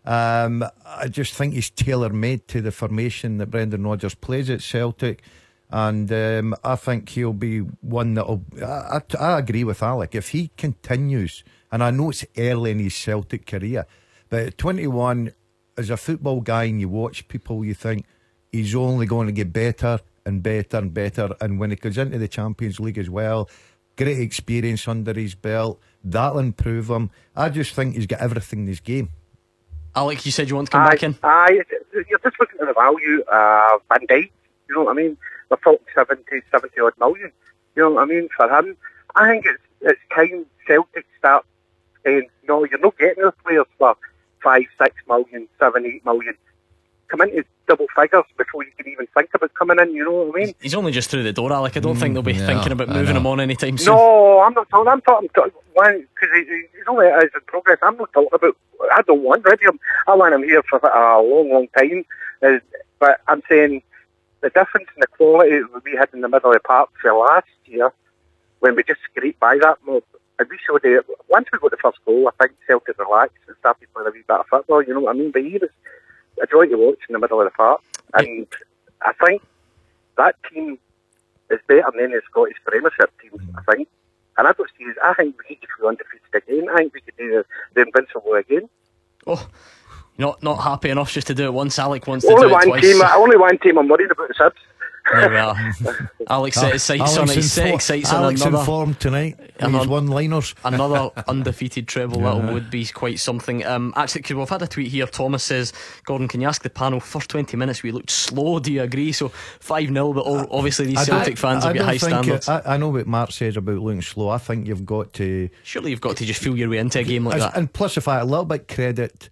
I just think he's tailor-made to the formation that Brendan Rodgers plays at Celtic. And I think he'll be one that'll. I agree with Alec. If he continues, and I know it's early in his Celtic career, but at 21, as a football guy, and you watch people, you think he's only going to get better and better and better. And when he goes into the Champions League as well, great experience under his belt, that'll improve him. I just think he's got everything in his game. Alec, you said you want to come back in? You're just looking at the value of Van Dijk, you know what I mean? They're talking 70 odd million, you know what I mean, for him. I think it's time Celtic start saying, no, you're not getting those players for 5, 6 million, 7, 8 million. Come into double figures before you can even think about coming in, you know what I mean? He's only just through the door, Alec. I don't think they'll be thinking about moving him on anytime soon. No, I'm not talking. I'm talking one because he's only in progress. I'm not talking about. I don't want rid of him. I want him here for a long time. But I'm saying the difference in the quality that we had in the middle of the park for last year, when we just scraped by that mob. And we showed it. Once we got the first goal, I think Celtic relaxed and started playing a wee bit of football. You know what I mean? But he was a joy to watch in the middle of the park, and I think that team is better than any Scottish Premiership teams. I think, and I don't see. I think we could go undefeated again. I think we could do the invincible again. Oh, not happy enough just to do it once. Alec wants to do it twice. Only one team I'm worried about is Hibs. There we are. Alex set his sights on it. He's set sights on Alex another. informed tonight. These one-liners. Another undefeated treble. That would be quite something. Actually, because we've had a tweet here. Thomas says, Gordon, can you ask the panel, first 20 minutes we looked slow, do you agree? So 5-0, but obviously these Celtic fans have got high standards. I know what Mark says about looking slow. I think you've got to. Surely you've got to just feel your way into a game like that. And plus, if I a little bit credit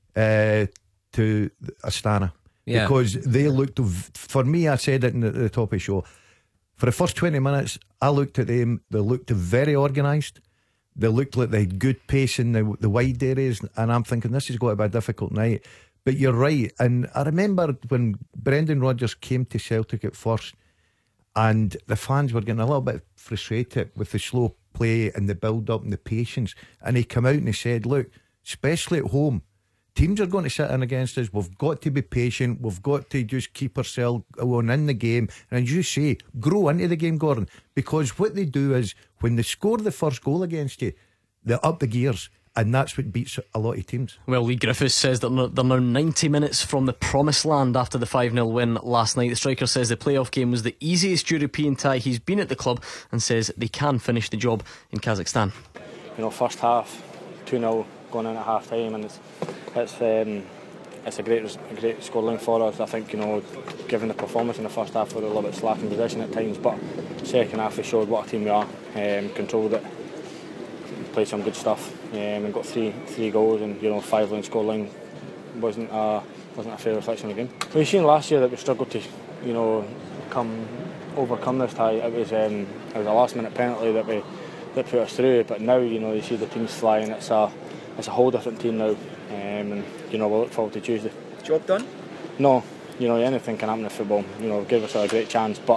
to Astana. Yeah. Because they looked, for me, I said it at the top of the show, for the first 20 minutes I looked at them, they looked very organised, they looked like they had good pace in the wide areas, and I'm thinking this is going to be a difficult night. But you're right, and I remember when Brendan Rodgers came to Celtic at first and the fans were getting a little bit frustrated with the slow play and the build up and the patience, and he came out and he said, look, especially at home, teams are going to sit in against us. We've got to be patient. We've got to just keep ourselves on in the game. And as you say, grow into the game, Gordon. Because what they do is, when they score the first goal against you, they up the gears. and that's what beats a lot of teams. Well, Lee Griffiths says that they're now 90 minutes from the promised land after the 5-0 win last night. The striker says the playoff game was the easiest European tie he's been at the club, and says they can finish the job in Kazakhstan. First half 2-0 going in at half time, and it's a great scoreline for us. I think, given the performance in the first half, we were a little bit slack in possession at times, but second half we showed what a team we are, controlled it, played some good stuff, and got three goals, and 5-line scoreline wasn't a fair reflection of the game. We've seen last year that we struggled to overcome this tie. It was a last minute penalty that put us through, but now you see the team's flying. It's a whole different team now, and we'll look forward to Tuesday. Job done? No, anything can happen in football. Give us a great chance, but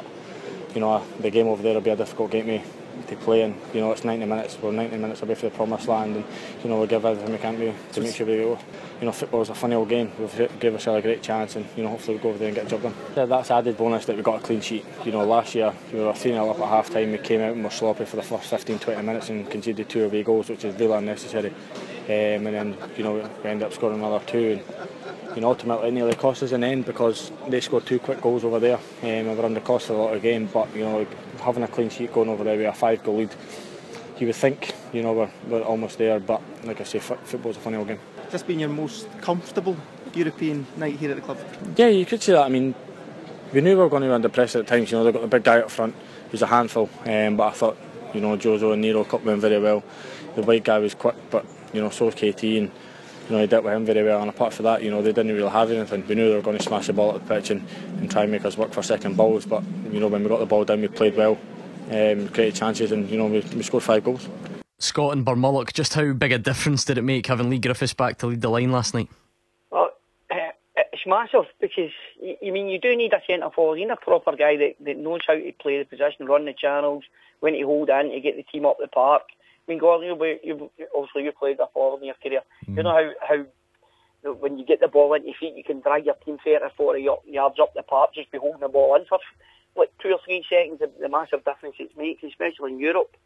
the game over there will be a difficult game to play in. It's 90 minutes. We're 90 minutes away from the promised land, and we'll give everything we can to make sure we go. Football's a funny old game. We've given ourselves a great chance, and hopefully we'll go over there and get the job done. Yeah, that's added bonus that we got a clean sheet. Last year we were 3-0 up at half time. We came out and were sloppy for the first 15-20 minutes and conceded 2 away goals, which is really unnecessary. And then we ended up scoring another 2, and ultimately it nearly cost us in the end because they scored 2 quick goals over there, and we were under cost for a lot of the game. But having a clean sheet going over there with a 5-goal lead, you would think we're almost there. But like I say, football's a funny old game. Has this been your most comfortable European night here at the club? Yeah, you could say that. I mean, we knew we were going to be under pressure at times. They've got the big guy up front who's a handful, but I thought Jozo and Nero cut with him very well. The white guy was quick, but so was KT, and he dealt with him very well. And apart from that, they didn't really have anything. We knew they were going to smash the ball at the pitch and try and make us work for second balls. But when we got the ball down, we played well, created chances, and we scored 5 goals. Scott and Burmullock, just how big a difference did it make having Lee Griffiths back to lead the line last night? Well, it's massive because you do need a centre forward. You need a proper guy that knows how to play the position, run the channels, when to hold in to get the team up the park. I mean, Gordon, obviously you played a forward in your career. You know how when you get the ball into your feet, you can drag your team 30 or 40 yards up the park, just be holding the ball in for like 2 or 3 seconds. The massive difference it makes, especially in Europe.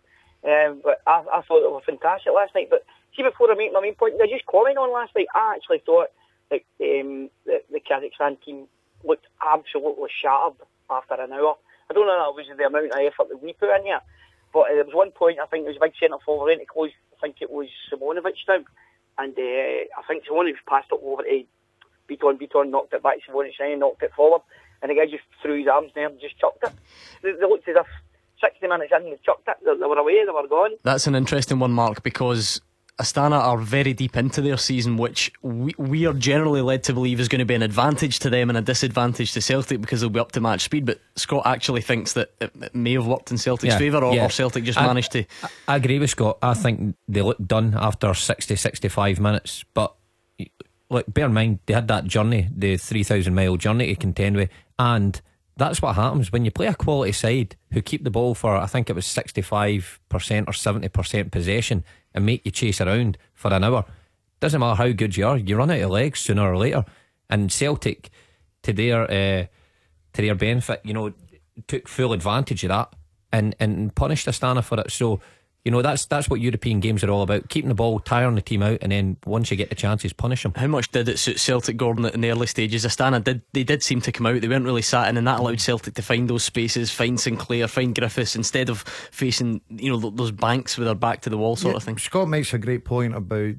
But I thought it was fantastic last night. But see, before I make my main point, I just comment on last night. I actually thought that the Kazakhstan team looked absolutely shattered after an hour. I don't know if it was the amount of effort that we put in here, but there was one point, I think it was a big centre forward in to close, I think it was Simonovic down, and I think Simonovic passed it over to Beaton knocked it back to Simonovic and knocked it forward, and the guy just threw his arms there and just chucked it. They looked as if 60 minutes in, they chucked it, they were away, they were gone. That's an interesting one, Mark, because Astana are very deep into their season, which we are generally led to believe is going to be an advantage to them and a disadvantage to Celtic because they'll be up to match speed. But Scott actually thinks that it may have worked in Celtic's favour, or Celtic just managed to. I agree with Scott. I think they looked done after 60-65 minutes. But look, bear in mind, they had that journey, the 3,000-mile journey to contend with, and that's what happens when you play a quality side who keep the ball for, I think it was 65% or 70% possession, and make you chase around for an hour. Doesn't matter how good you are, you run out of legs sooner or later. And Celtic, to their benefit, took full advantage of that and punished Astana for it. So that's what European games are all about: keeping the ball, tiring the team out, and then once you get the chances, punish them. How much did it suit Celtic, Gordon, in the early stages? Astana did seem to come out. They weren't really sat in, and that allowed Celtic to find those spaces, find Sinclair, find Griffiths, instead of facing those banks with their back to the wall sort of thing. Scott makes a great point about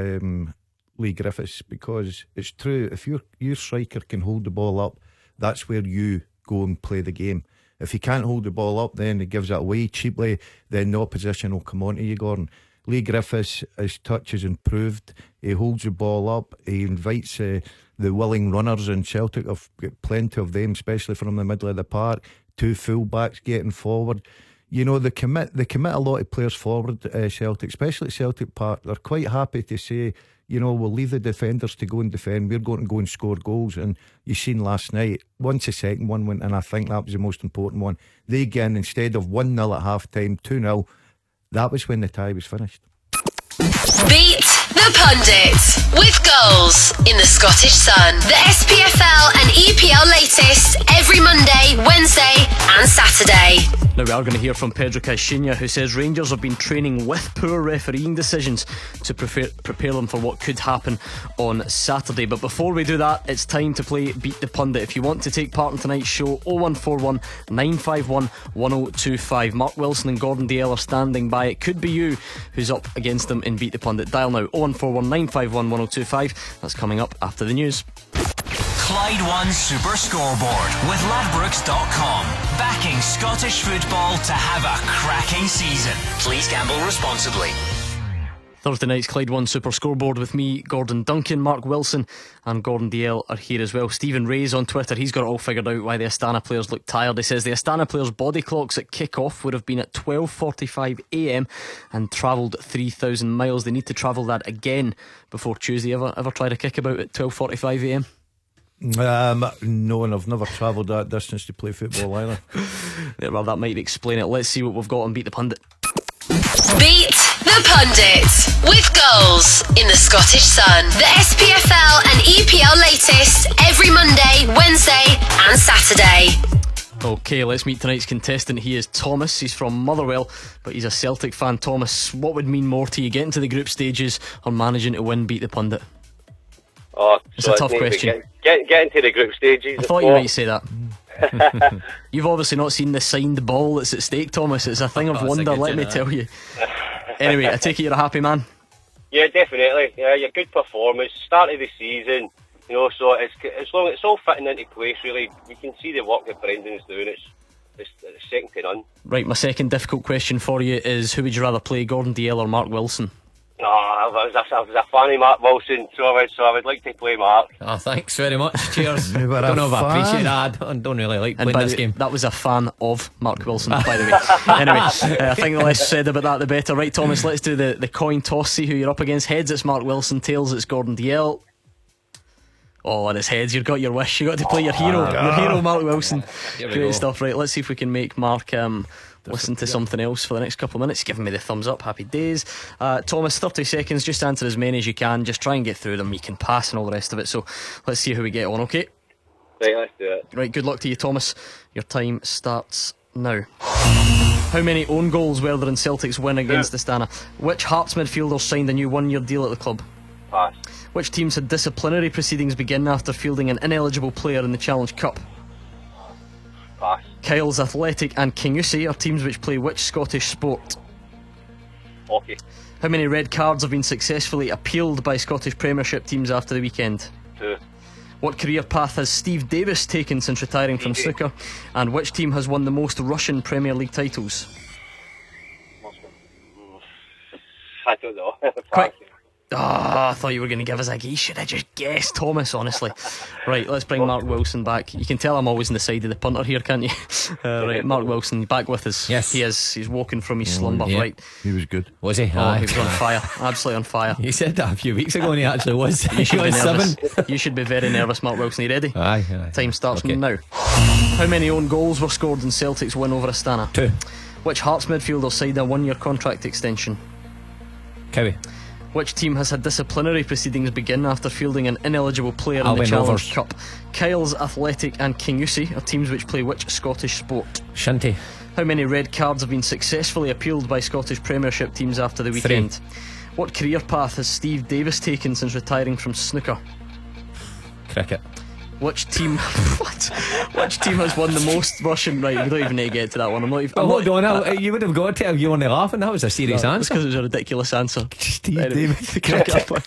Lee Griffiths, because it's true. If your striker can hold the ball up, that's where you go and play the game. If he can't hold the ball up, then he gives it away cheaply, then the opposition will come on to you, Gordon. Lee Griffiths, his touch has improved. He holds the ball up. He invites the willing runners, and Celtic have got plenty of them, especially from the middle of the park. 2 full-backs getting forward. They commit a lot of players forward, Celtic, especially at Celtic Park. They're quite happy to say, we'll leave the defenders to go and defend. We're going to go and score goals. And you seen last night, once the second one went in, I think that was the most important one. They again, instead of 1-0 at half time, 2-0, that was when the tie was finished. Beat The Pundit, with goals in the Scottish Sun. The SPFL and EPL latest every Monday, Wednesday and Saturday. Now we are going to hear from Pedro Caixinha, who says Rangers have been training with poor refereeing decisions to prepare them for what could happen on Saturday. But before we do that, it's time to play Beat the Pundit. If you want to take part in tonight's show, 0141 951 1025. Mark Wilson and Gordon Dalziel are standing by. It could be you who's up against them in Beat the Pundit. Dial now 0141 951 1025. That's coming up after the news. Clyde One Super Scoreboard with Ladbrokes.com. Backing Scottish football to have a cracking season. Please gamble responsibly. Thursday night's Clyde One Super Scoreboard with me, Gordon Duncan. Mark Wilson and Gordon Dalziel are here as well. Stephen Ray's on Twitter. He's got it all figured out why the Astana players look tired. He says the Astana players' body clocks at kick-off would have been at 12:45am and travelled 3,000 miles. They need to travel that again before Tuesday. Ever tried a kickabout at 12:45am? No, and I've never travelled that distance to play football either. Yeah, well, that might explain it. Let's see what we've got on Beat the Pundit. Beat the Pundit, with goals in the Scottish Sun. The SPFL and EPL latest every Monday, Wednesday and Saturday. Okay, let's meet tonight's contestant. He is Thomas. He's from Motherwell, but he's a Celtic fan. Thomas, what would mean more to you, getting to the group stages or managing to win Beat the Pundit? Oh, it's a tough question. Get into the group stages. I thought you might say that. You've obviously not seen the signed ball that's at stake, Thomas. It's a thing of wonder, let me tell you. Anyway, I take it you're a happy man. Yeah, definitely. Yeah, your good performance, start of the season. You know, so it's as long as it's all fitting into place. Really, we can see the work that Brendan's doing. It's second to none. Right, my second difficult question for you is: who would you rather play, Gordon Dalziel or Mark Wilson? No, I was a fan of Mark Wilson, so I would like to play Mark. Oh, thanks very much. Cheers. You were don't a know if I fan. appreciate that. I don't really like playing this game. That was a fan of Mark Wilson, by the way. Anyway, I think the less said about that, the better. Right, Thomas, let's do the coin toss. See who you're up against. Heads, it's Mark Wilson. Tails, it's Gordon Dalziel. Oh, and it's heads. You've got your wish. You got to play your hero. Your hero, Mark Wilson. Great stuff. Right, let's see if we can make Mark listen to something else for the next couple of minutes. Giving me the thumbs up. Happy days. Thomas, 30 seconds. Just answer as many as you can. Just try and get through them. You can pass and all the rest of it. So let's see how we get on, okay? Right, let's do it. Right, good luck to you, Thomas. Your time starts now. How many own goals were there in Celtic's win against Astana? Which Hearts midfielder signed a new one-year deal at the club? Pass. Which teams had disciplinary proceedings begin after fielding an ineligible player in the Challenge Cup? Pass. Kyle's Athletic and Kingussie are teams which play which Scottish sport? Hockey. How many red cards have been successfully appealed by Scottish Premiership teams after the weekend? 2. What career path has Steve Davis taken since retiring from snooker? And which team has won the most Russian Premier League titles? I don't know. Quick. I thought you were going to give us a guess. You should have just guessed, Thomas, honestly. Right, let's bring Mark Wilson back. You can tell I'm always on the side of the punter here, can't you? Right, Mark Wilson, back with us. Yes. He is. He's woken from his slumber, yeah. right? He was good. Was he? Oh, he was on fire. Absolutely on fire. You said that a few weeks ago and he actually was. You should, be nervous. 7. You should be very nervous, Mark Wilson. Are you ready? Aye. Time starts Okay. now. How many own goals were scored in Celtic's win over Astana? 2. Which Hearts midfielder signed a one-year contract extension? Cowie. Which team has had disciplinary proceedings begin after fielding an ineligible player in the Albion Challenge Rovers. Cup? Kyle's Athletic and Kingussie are teams which play which Scottish sport? Shinty. How many red cards have been successfully appealed by Scottish Premiership teams after the 3. weekend? What career path has Steve Davis taken since retiring from snooker? Cricket. Which team Which team has won the most Russian? Right, we don't even need to get to that one. I'm not even. Hold on, you would have got to. You only laughing. That was a serious answer. Because it was a ridiculous answer. Steve Anyway, Davis. the cricket player.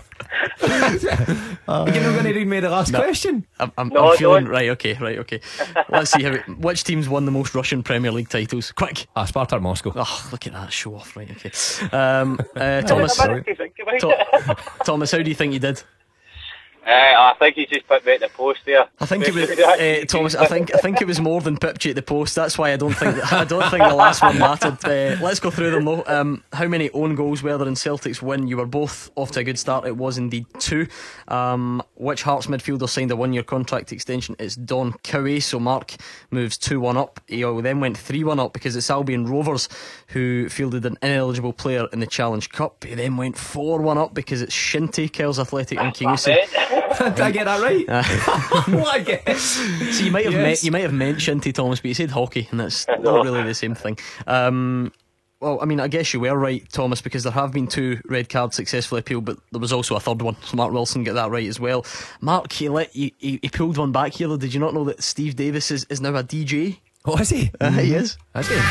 You're not going to read me the last question? I'm No, feeling don't. right. Okay. Let's see which team's won the most Russian Premier League titles. Quick. Spartak Moscow. Oh, look at that show off. Right, okay. Thomas, I didn't think about it. Thomas, how do you think you did? I think he just put me at the post there. I think it was Thomas. I think it was more than pipped you at the post. That's why I don't think the last one mattered. Let's go through them though. How many own goals were there in Celtic's win? You were both off to a good start. It was indeed 2. Which Hearts midfielder signed a 1-year contract extension? It's Don Cowie. So Mark moves 2-1 up. He then went 3-1 up because it's Albion Rovers who fielded an ineligible player in the Challenge Cup. He then went 4-1 up because it's Shinty, Kells Athletic and Kingussie. Did I get that right? What a guess. So you might have meant Shinty, Thomas, but you said hockey, and that's not really the same thing. Well, I mean, I guess you were right, Thomas, because there have been 2 red cards successfully appealed, but there was also a third one. So Mark Wilson got that right as well. Mark, he pulled one back here though. Did you not know that Steve Davis is now a DJ? Oh, is he? He is. Is he?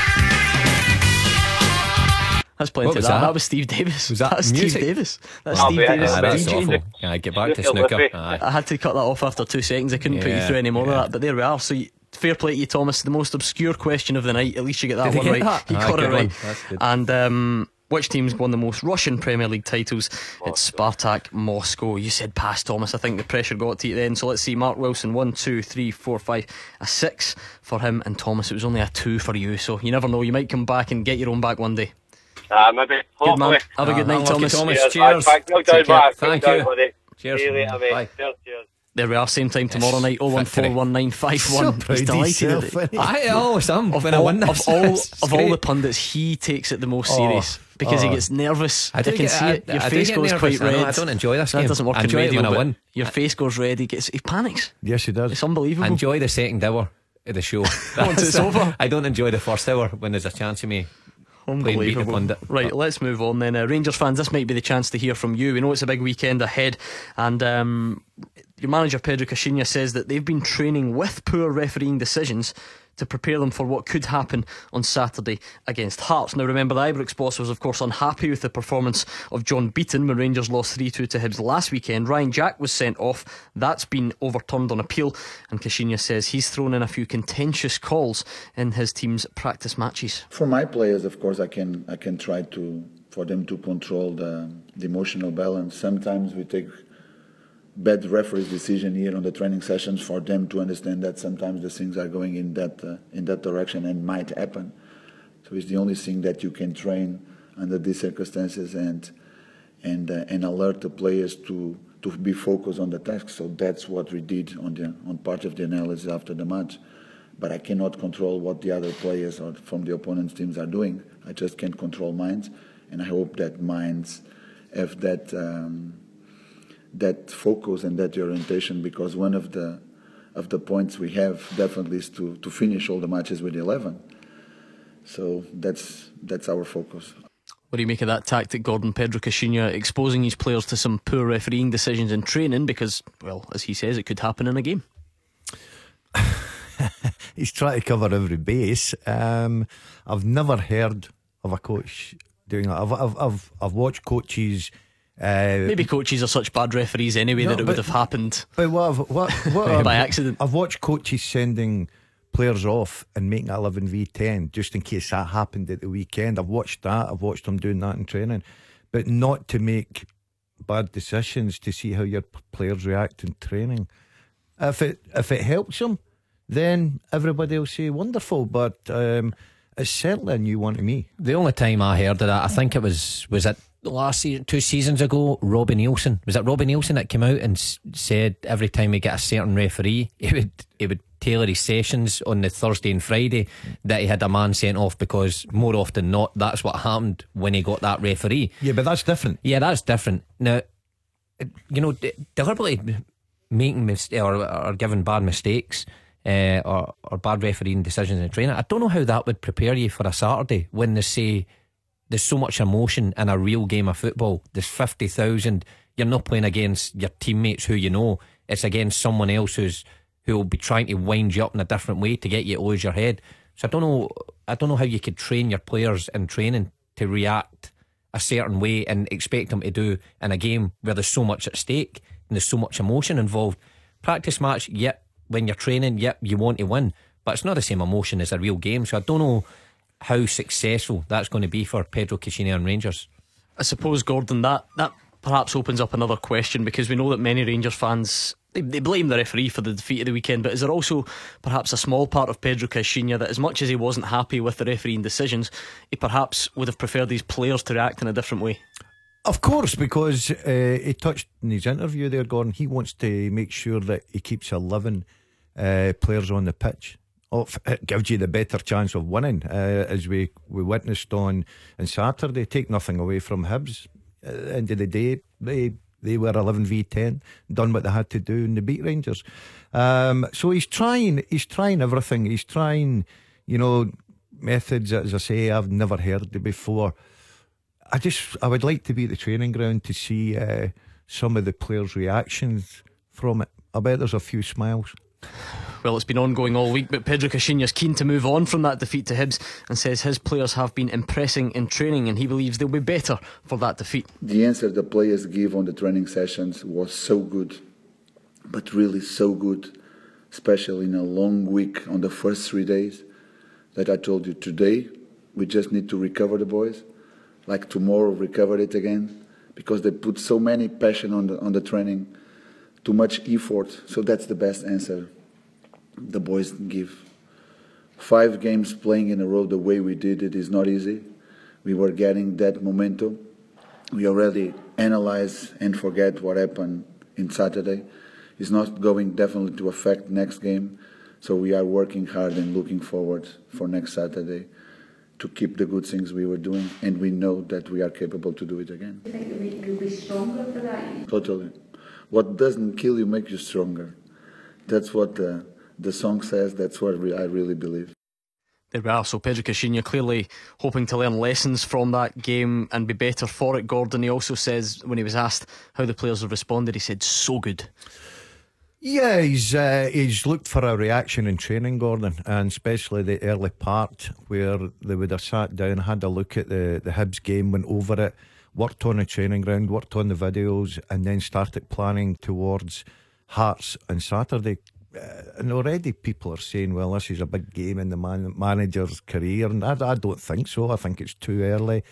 That's plenty of that. That was Steve Davis. Was that That's music? Steve Davis. That's Steve Davis. That's DJing. awful. Yeah, get back to snooker. I had to cut that off after 2 seconds. I couldn't put you through any more of that. But there we are. So fair play to you, Thomas. The most obscure question of the night. At least you get that one right. He got it right. And which team's won the most Russian Premier League titles? It's Spartak Moscow. You said pass, Thomas. I think the pressure got to you then. So let's see. Mark Wilson, 1, 2, 3, 4, 5, a 6 for him. And Thomas, it was only a 2 for you. So you never know. You might come back and get your own back one day. Maybe. Good man. Have a good night, Thomas. Cheers. Thank you. Thank you. Cheers. See you later, mate. Cheers. There we are, same time tomorrow night. 0141951. He's delighted. I always am when I win this. Of all the pundits, he takes it the most serious because he gets nervous. I can see it. Your face goes quite red. I don't enjoy this game. That doesn't work I enjoy in radio, it when I win. Your face goes red. He panics. Yes, he does. It's unbelievable. I enjoy the second hour of the show. Once it's over. I don't enjoy the first hour when there's a chance of me. Unbelievable. Right, let's move on then. Rangers fans, this might be the chance to hear from you. We know it's a big weekend ahead, and your manager Pedro Caixinha says that they've been training with poor refereeing decisions to prepare them for what could happen on Saturday against Hearts. Now remember, the Ibrox boss was of course unhappy with the performance of John Beaton when Rangers lost 3-2 to Hibs last weekend. Ryan Jack was sent off. That's been overturned on appeal, and Caixinha says he's thrown in a few contentious calls in his team's practice matches. For my players, of course, I can try for them to control the emotional balance. Sometimes we take bad referee's decision here on the training sessions for them to understand that sometimes the things are going in that direction and might happen. So it's the only thing that you can train under these circumstances and alert the players to be focused on the task. So that's what we did on part of the analysis after the match. But I cannot control what the other players or from the opponent's teams are doing. I just can't control minds, and I hope that minds have that focus and that orientation, because one of the points we have definitely is to finish all the matches with 11. So that's our focus. What do you make of that tactic, Gordon? Pedro Caixinha exposing his players to some poor refereeing decisions in training because, well, as he says, it could happen in a game. He's trying to cover every base. I've never heard of a coach doing that. I've watched coaches. Maybe coaches are such bad referees anyway that it would have happened by accident. I've watched coaches sending players off and making 11v10 just in case that happened at the weekend. I've watched that. I've watched them doing that in training, but not to make bad decisions to see how your players react in training. If it helps them, then everybody will say wonderful, but it's certainly a new one to me. The only time I heard of that, I think it was it last season, 2 seasons ago, Robbie Nielsen. Was it Robbie Nielsen that came out and said every time he get a certain referee, he would tailor his sessions on the Thursday and Friday that he had a man sent off, because more often than not that's what happened when he got that referee. Yeah, but that's different. Yeah, that's different. Now, you know, deliberately making or giving bad mistakes or bad refereeing decisions in training, I don't know how that would prepare you for a Saturday when they say there's so much emotion in a real game of football. There's 50,000. You're not playing against your teammates who you know. It's against someone else who will be trying to wind you up in a different way to get you to lose your head. So I don't know how you could train your players in training to react a certain way and expect them to do in a game where there's so much at stake and there's so much emotion involved. Practice match, yep. When you're training, yep, you want to win, but it's not the same emotion as a real game. So I don't know how successful that's going to be for Pedro Caixinha and Rangers. I suppose, Gordon, that perhaps opens up another question, because we know that many Rangers fans, they blame the referee for the defeat of the weekend, but is there also perhaps a small part of Pedro Caixinha that, as much as he wasn't happy with the refereeing decisions, he perhaps would have preferred these players to react in a different way? Of course, because he touched in his interview there, Gordon, he wants to make sure that he keeps 11 players on the pitch. It gives you the better chance of winning, as we witnessed on Saturday. Take nothing away from Hibs. At the end of the day, they were 11v10, done what they had to do, and they beat Rangers. So he's trying everything. He's trying, methods, as I say, I've never heard of before. I would like to be at the training ground to see some of the players' reactions from it. I bet there's a few smiles. Well, it's been ongoing all week, but Pedro Caixinha is keen to move on from that defeat to Hibs and says his players have been impressing in training, and he believes they'll be better for that defeat. The answer the players give on the training sessions was so good, but really so good, especially in a long week on the first 3 days, that I told you today we just need to recover the boys, like tomorrow recover it again, because they put so many passion on the training, too much effort. So that's the best answer the boys give. 5 games playing in a row the way we did it is not easy. We were getting that momentum. We already analyze and forget what happened in Saturday. It's not going definitely to affect next game. So we are working hard and looking forward for next Saturday to keep the good things we were doing, and we know that we are capable to do it again. Do you think you'll be stronger for that? Totally. What doesn't kill you makes you stronger. That's what the song says. That's what I really believe. There we are. So Pedro Caixinha clearly hoping to learn lessons from that game and be better for it, Gordon. He also says, when he was asked how the players have responded, he said, so good. Yeah, he's looked for a reaction in training, Gordon, and especially the early part where they would have sat down, had a look at the Hibs game, went over it, worked on the training ground, worked on the videos, and then started planning towards Hearts on Saturday. And already people are saying, well, this is a big game in the manager's career, and I don't think so. I think it's too early.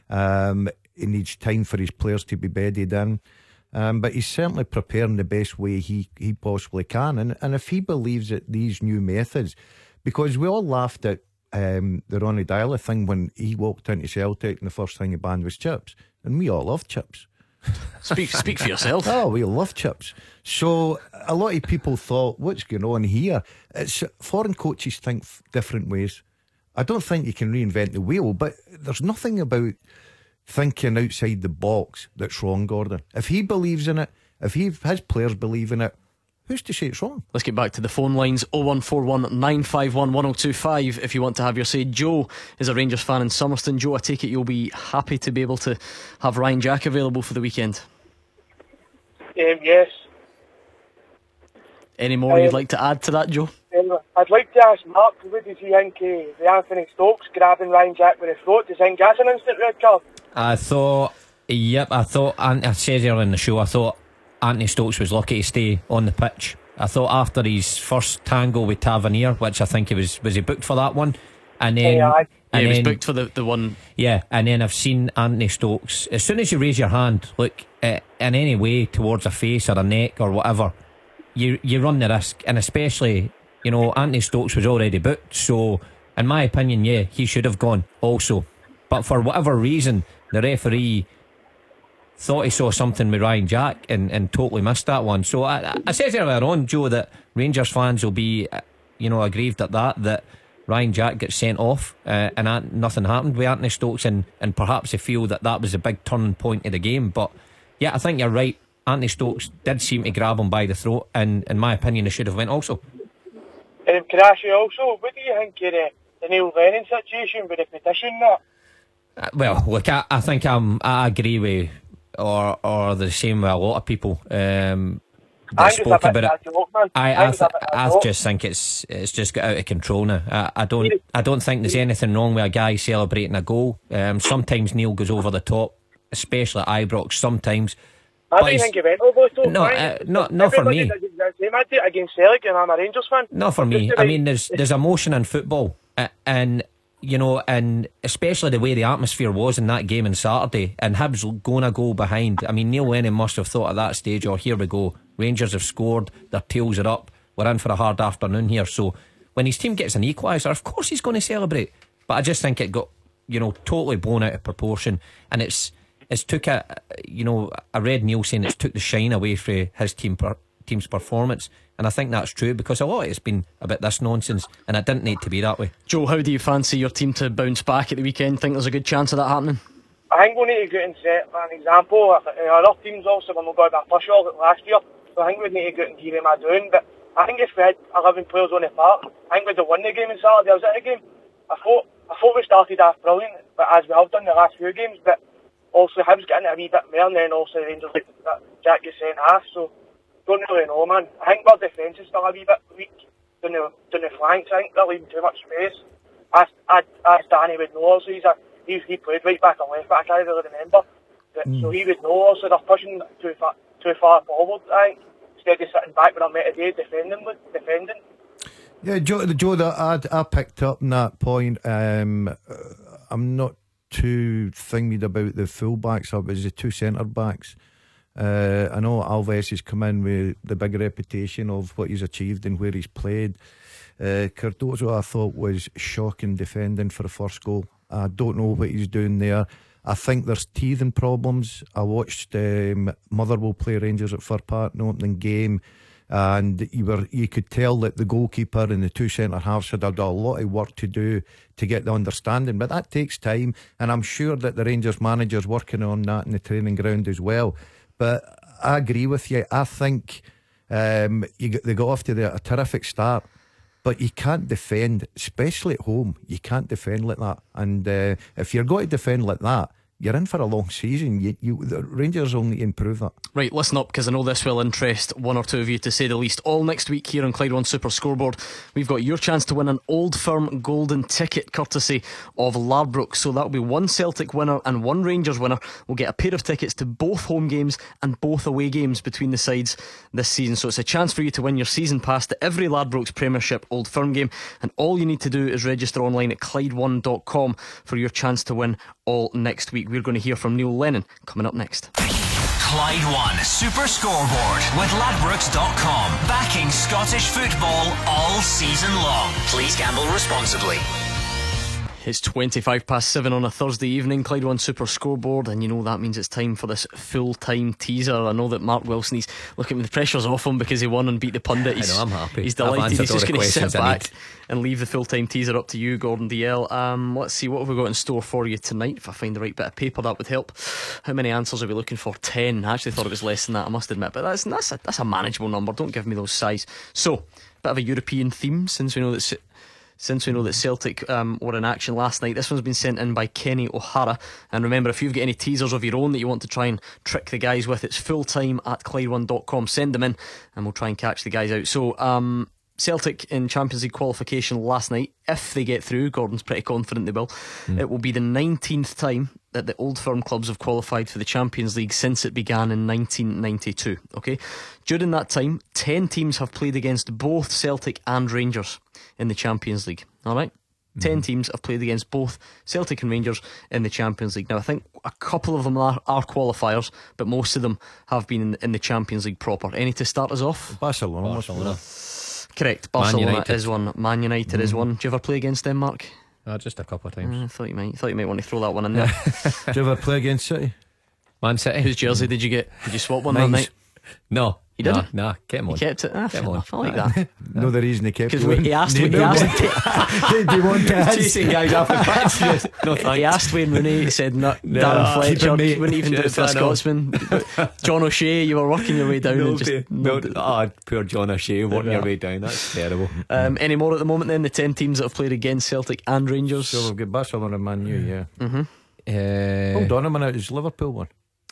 He needs time for his players to be bedded in. But he's certainly preparing the best way he possibly can. And if he believes that these new methods, because we all laughed at the Ronnie Deila thing when he walked into Celtic and the first thing he banned was chips. And we all love chips. Speak for yourself. Oh, we love chips. So a lot of people thought, what's going on here? It's foreign coaches think different ways. I don't think you can reinvent the wheel, but there's nothing about thinking outside the box that's wrong, Gordon. If he believes in it, if his players believe in it, who's to say it's wrong? Let's get back to the phone lines. 0141 951 1025 if you want to have your say. Joe is a Rangers fan in Summerston. Joe, I take it you'll be happy to be able to have Ryan Jack available for the weekend. Yes. Any more you'd like to add to that, Joe? I'd like to ask Mark, what does he think the Anthony Stokes grabbing Ryan Jack with his throat? Does he think that's an instant red card? I thought, I said earlier in the show, I thought Anthony Stokes was lucky to stay on the pitch. I thought after his first tangle with Tavernier, which I think was he booked for that one? And then he was booked for the one. Yeah, and then I've seen Anthony Stokes, as soon as you raise your hand, look, in any way towards a face or a neck or whatever, you run the risk. And especially, Anthony Stokes was already booked, so in my opinion, yeah, he should have gone also. But for whatever reason, the referee thought he saw something with Ryan Jack and totally missed that one. So I said earlier on, Joe, that Rangers fans will be aggrieved at that Ryan Jack gets sent off and nothing happened with Anthony Stokes, and perhaps they feel that was a big turning point of the game. But yeah, I think you're right. Anthony Stokes did seem to grab him by the throat, and in my opinion, he should have went also. Can I ask you also, what do you think of the Neil Lennon situation with the petition that? Well, look, I think I agree with or the same with a lot of people that spoke about it. I just think it's just got out of control now. I don't think there's anything wrong with a guy celebrating a goal. Sometimes Neil goes over the top, especially at Ibrox. Sometimes. I don't think he went over the top. Not for me. I did it against Celtic, and I'm a Rangers fan. Not for me. I mean, there's emotion in football, and you know, and especially the way the atmosphere was in that game on Saturday, and Hibs going a goal behind. I mean, Neil Lennon must have thought at that stage, oh, here we go, Rangers have scored, their tails are up, we're in for a hard afternoon here. So when his team gets an equaliser, of course he's going to celebrate. But I just think it got, you know, totally blown out of proportion, and it's took a, you know, I read Neil saying it's took the shine away from his team's performance, and I think that's true, because a lot of it's been a bit this nonsense, and it didn't need to be that way. Joe, how do you fancy your team to bounce back at the weekend? Think there's a good chance of that happening? I think we need to go out and set an example. Other teams also were not going to push all it last year, so I think we need to go out and tear them down. But I think if we had 11 players on the park, I think we'd have won the game on Saturday. I was at the game. I thought we started off brilliant, but as we have done the last few games, but also Hibs getting it a wee bit more, and then also the Rangers, like Jack gets sent half, so don't really know, man. I think our defence is still a wee bit weak down the flanks. I think they're leaving too much space. As Danny would know, also he played right back and left back, I really remember. But, so he would know also they're pushing too far forward, I think, instead of sitting back when I'm at today defending. Yeah, Joe, that I picked up on that point. I'm not too thingied about the full backs up as the two centre backs. I know Alves has come in with the big reputation of what he's achieved and where he's played. Cardozo, I thought, was shocking defending for the first goal. I don't know what he's doing there. I think there's teething problems. I watched Motherwell play Rangers at Fir Park in the opening game, and you could tell that the goalkeeper and the two centre halves had a lot of work to do to get the understanding, but that takes time, and I'm sure that the Rangers manager's working on that in the training ground as well. But I agree with you. I think they got off to a terrific start, but you can't defend, especially at home. You can't defend like that, and if you're going to defend like that, you're in for a long season. The Rangers will need to improve that. Right, listen up, because I know this will interest one or two of you, to say the least. All next week here on Clyde One Super Scoreboard, we've got your chance to win an Old Firm golden ticket courtesy of Ladbrokes. So that'll be one Celtic winner and one Rangers winner will get a pair of tickets to both home games and both away games between the sides this season. So it's a chance for you to win your season pass to every Ladbrokes Premiership Old Firm game, and all you need to do is register online at Clyde1.com for your chance to win all next week. We're going to hear from Neil Lennon coming up next. Clyde One Super Scoreboard with Ladbrokes.com, backing Scottish football all season long. Please gamble responsibly. It's 7:25 on a Thursday evening, Clyde One Super Scoreboard, and you know that means it's time for this full-time teaser. I know that Mark Wilson, he's looking, the pressure's off him because he won and beat the pundit. I know, I'm happy. He's delighted. He's just going to sit back and leave the full-time teaser up to you, Gordon DL. Let's see, what have we got in store for you tonight? If I find the right bit of paper, that would help. How many answers are we looking for? 10. I actually thought it was less than that, I must admit, but that's a manageable number. Don't give me those size. So, bit of a European theme, since we know that Celtic were in action last night. This one's been sent in by Kenny O'Hara. And remember, if you've got any teasers of your own that you want to try and trick the guys with, it's fulltime at Clyde1.com. Send them in and we'll try and catch the guys out. So Celtic in Champions League qualification last night, if they get through, Gordon's pretty confident they will. It will be the 19th time that the Old Firm clubs have qualified for the Champions League since it began in 1992. Okay, during that time, 10 teams have played against both Celtic and Rangers in the Champions League. Alright, 10 teams have played against both Celtic and Rangers in the Champions League. Now I think a couple of them are qualifiers, but most of them have been in the Champions League proper. Any to start us off? Barcelona. Correct, Barcelona is one. Man United is one. Do you ever play against them, Mark? Just a couple of times. I thought you might want to throw that one in there. Do you ever play against City? Man City. Whose jersey did you get? Did you swap one that night? No. You didn't? Nah, kept him on. You kept it? Kept on. I like that. No, the reason he kept it. Because he asked Wayne. Do you want to chasing guys off the pitch? No, thanks. He asked Wayne Rooney. He said, no, Darren Fletcher wouldn't even do it for a Scotsman. John O'Shea, you were working your way down. Poor John O'Shea working your way down. That's terrible. Any more at the moment then? The 10 teams that have played against Celtic and Rangers. So we've got Barcelona and Man U, yeah. Hold on a minute, is Liverpool one?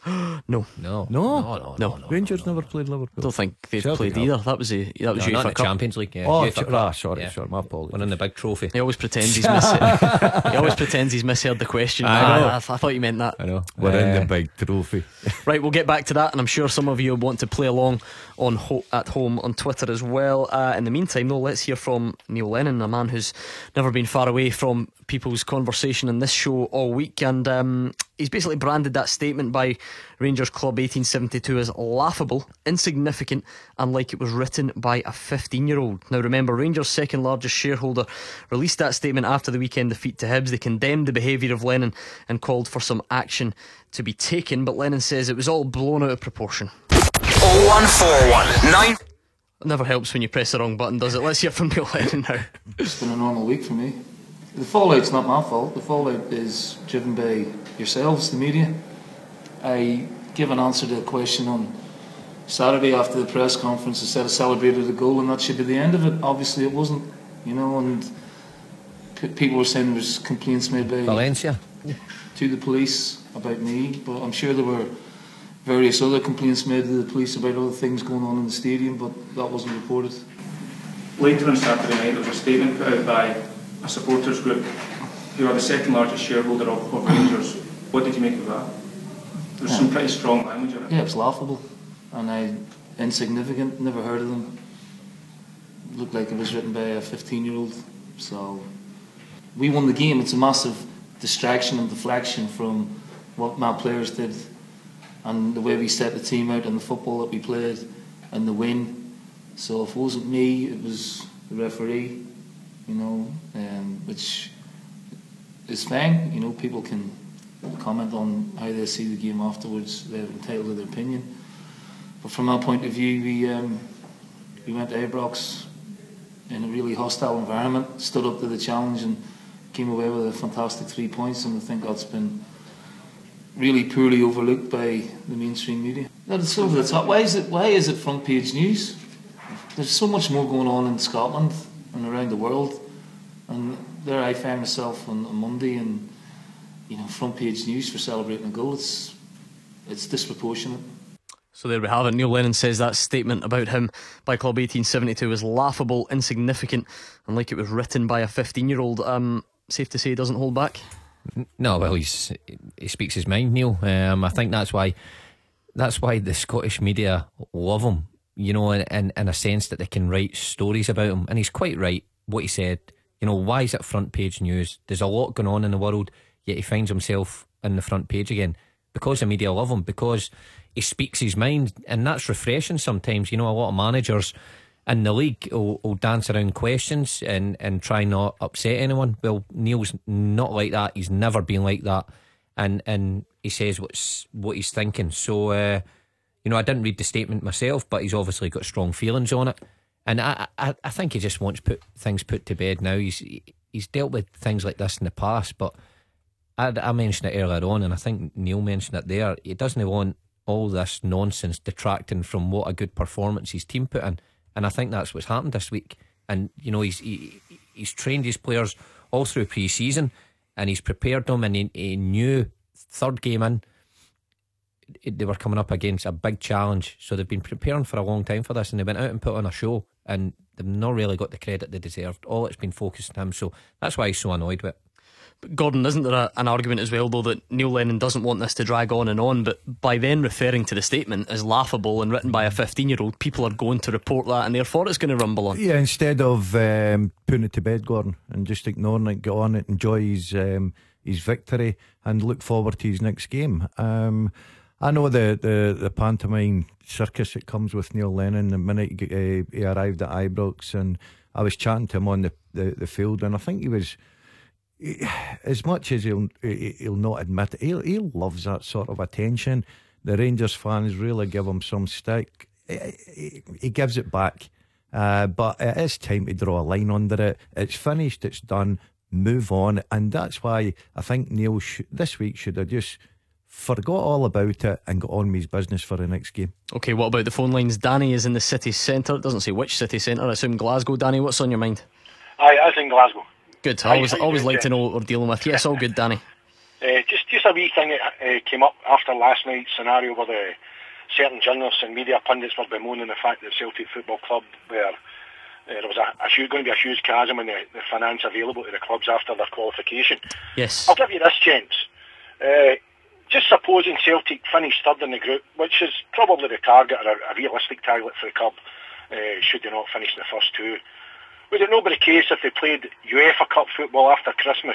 No. Rangers never played Liverpool. I don't think they've Celtic played either. That was not UEFA in the Cup. Champions League. Sorry, my apologies. Winning the big trophy. He always pretends he's he always pretends he's misheard the question. I thought you meant that. I know. We're in the big trophy. Right, we'll get back to that, and I'm sure some of you want to play along on at home on Twitter as well. In the meantime, though, let's hear from Neil Lennon, a man who's never been far away from people's conversation in this show all week, and he's basically branded that statement by Rangers Club 1872 as laughable, insignificant, and like it was written by a 15-year-old. Now remember, Rangers' second largest shareholder released that statement after the weekend defeat to Hibs. They condemned the behaviour of Lennon and called for some action to be taken, but Lennon says it was all blown out of proportion. 01419. It never helps when you press the wrong button, does it? Let's hear from Neil Lennon now. It's been a normal week for me. The fallout's not my fault. The fallout is driven by yourselves, the media. I gave an answer to a question on Saturday after the press conference. I said I celebrated a goal and that should be the end of it. Obviously it wasn't, and people were saying there was complaints made by Valencia to the police about me, but I'm sure there were various other complaints made to the police about other things going on in the stadium, but that wasn't reported. Later on Saturday night there was a statement put out by a supporters group who are the second largest shareholder of Rangers. What did you make of that? There's some pretty strong language in it. Yeah, it was laughable and insignificant, never heard of them. It looked like it was written by a 15-year-old. So we won the game. It's a massive distraction and deflection from what my players did and the way we set the team out and the football that we played and the win. So if it wasn't me, it was the referee, which is fine. People can comment on how they see the game afterwards. They're entitled to their opinion. But from our point of view, we went to Ibrox in a really hostile environment, stood up to the challenge and came away with a fantastic 3 points, and I think that's been really poorly overlooked by the mainstream media. It's over the top. Why is it front page news? There's so much more going on in Scotland and around the world, and there I found myself on Monday and front page news for celebrating a goal. It's disproportionate. So there we have it. Neil Lennon says that statement about him by Club 1872 was laughable, insignificant, and like it was written by a 15-year-old. Safe to say he doesn't hold back? No, well, he speaks his mind, Neil. I think that's why the Scottish media love him, in a sense that they can write stories about him. And he's quite right what he said. Why is it front page news? There's a lot going on in the world, yet he finds himself in the front page again because the media love him, because he speaks his mind, and that's refreshing sometimes. A lot of managers in the league will dance around questions and try not upset anyone. Well, Neil's not like that. He's never been like that, and he says what he's thinking. So I didn't read the statement myself, but he's obviously got strong feelings on it, and I think he just wants things put to bed now. He's dealt with things like this in the past, but I mentioned it earlier on, and I think Neil mentioned it there. He doesn't want all this nonsense detracting from what a good performance his team put in. And I think that's what's happened this week. And he's trained his players all through pre-season, and he's prepared them, and he knew third game in they were coming up against a big challenge. So they've been preparing for a long time for this, and they went out and put on a show, and they've not really got the credit they deserved. All it's been focused on him, so that's why he's so annoyed with it. But Gordon, isn't there an argument as well, though, that Neil Lennon doesn't want this to drag on, but by then referring to the statement as laughable and written by a 15-year-old, people are going to report that, and therefore it's going to rumble on. Yeah, instead of putting it to bed, Gordon, and just ignoring it, get on it, enjoy his victory and look forward to his next game. I know the pantomime circus that comes with Neil Lennon the minute he arrived at Ibrox, and I was chatting to him on the field, and I think he was, as much as he'll not admit it, he loves that sort of attention. The Rangers fans really give him some stick. He gives it back, but it is time to draw a line under it. It's finished, it's done, move on. And that's why I think Neil this week should have just forgot all about it and got on with his business for the next game. Okay, what about the phone lines? Danny is in the city centre. It doesn't say which city centre. I assume Glasgow. Danny, what's on your mind? I was in Glasgow. Good. I always like to know what we're dealing with. Yes, all good, Danny. Just a wee thing that came up after last night's scenario where the certain journalists and media pundits were bemoaning the fact that Celtic Football Club were there was going to be a huge chasm in the finance available to the clubs after their qualification. Yes. I'll give you this, gents. Just supposing Celtic finished third in the group, which is probably the target or a realistic target for the club, should they not finish in the first two. Would it not be the case if they played UEFA Cup football after Christmas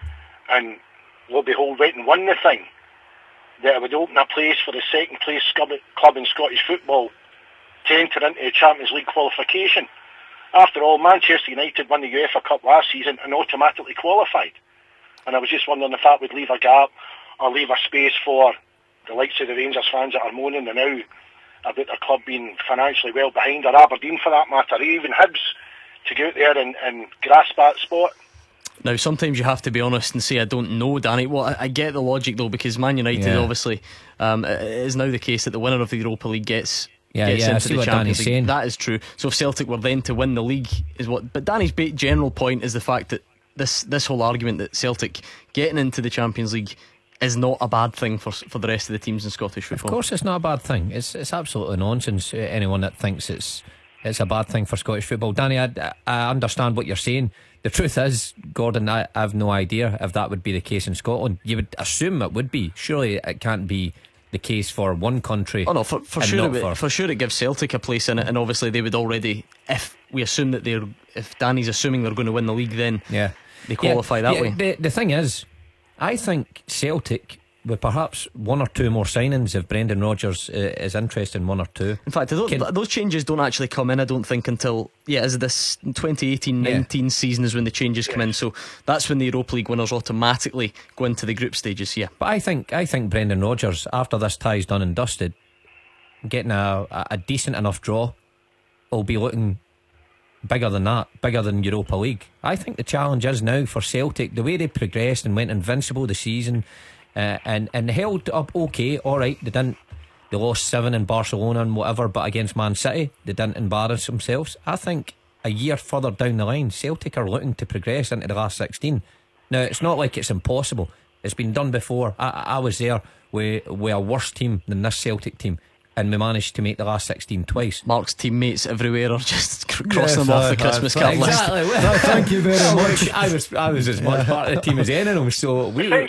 and, lo and behold, went and won the thing, that it would open a place for the second place club in Scottish football to enter into the Champions League qualification? After all, Manchester United won the UEFA Cup last season and automatically qualified. And I was just wondering if that would leave a gap or leave a space for the likes of the Rangers fans that are moaning now about their club being financially well behind, or Aberdeen for that matter, or even Hibs, to go out there and grasp that spot. Now, sometimes you have to be honest and say, I don't know, Danny. Well, I get the logic though, because Man United obviously it is now the case that the winner of the Europa League gets into the Champions League. Saying. That is true. So if Celtic were then to win the league, is what. But Danny's general point is the fact that this whole argument that Celtic getting into the Champions League is not a bad thing for the rest of the teams in Scottish football. Of course, it's not a bad thing. It's absolutely nonsense. Anyone that thinks it's a bad thing for Scottish football, Danny, I understand what you're saying. The truth is, Gordon, I have no idea if that would be the case in Scotland. You would assume it would be. Surely it can't be the case for one country. Oh no, for sure it gives Celtic a place in it, and obviously they would already, if we assume that if Danny's assuming they're going to win the league, then they qualify that way. The thing is, I think Celtic, with perhaps one or two more signings, if Brendan Rodgers is interested in one or two. In fact, those changes don't actually come in, I don't think, until is this 2018-19 season is when the changes come in. So that's when the Europa League winners automatically go into the group stages. But I think Brendan Rodgers, after this tie's done and dusted, getting a decent enough draw, will be looking bigger than that, bigger than Europa League. I think the challenge is now for Celtic, the way they progressed and went invincible the season, and held up okay, alright. They lost 7 in Barcelona and whatever, but against Man City they didn't embarrass themselves. I think a year further down the line, Celtic are looking to progress into the last 16. Now, it's not like it's impossible. It's been done before. I was there with a worse team than this Celtic team, and we managed to make the last 16 twice. Mark's teammates everywhere are just crossing them off the Christmas card list. Exactly. Well, thank you very much. I was as much part of the team as any of them. So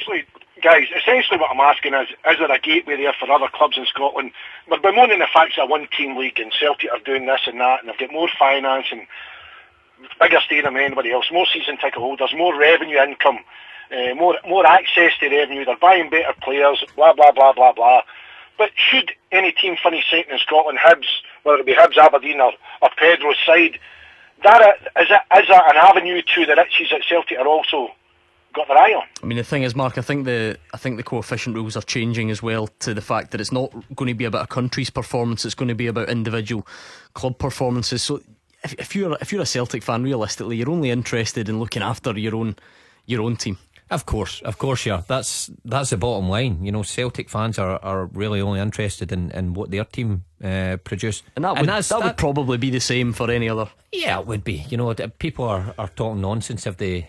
Essentially what I'm asking is there a gateway there for other clubs in Scotland? We're bemoaning the fact that one team league and Celtic are doing this and that, and they've got more finance and bigger stadium than anybody else, more season ticket holders, more revenue income, more access to revenue, they're buying better players, blah blah blah blah blah. But should any team finish second in Scotland, Hibs, whether it be Hibs, Aberdeen or Pedro's side, is that an avenue to the riches that Celtic are also got their eye on? I mean, the thing is, Mark, I think the coefficient rules are changing as well, to the fact that it's not going to be about a country's performance, it's going to be about individual club performances. So if you're a Celtic fan, realistically, you're only interested in looking after your own team. Of course, yeah. That's the bottom line. You know, Celtic fans are really only interested in what their team produce, and that would probably be the same for any other. Yeah, it would be. You know, people are talking nonsense if they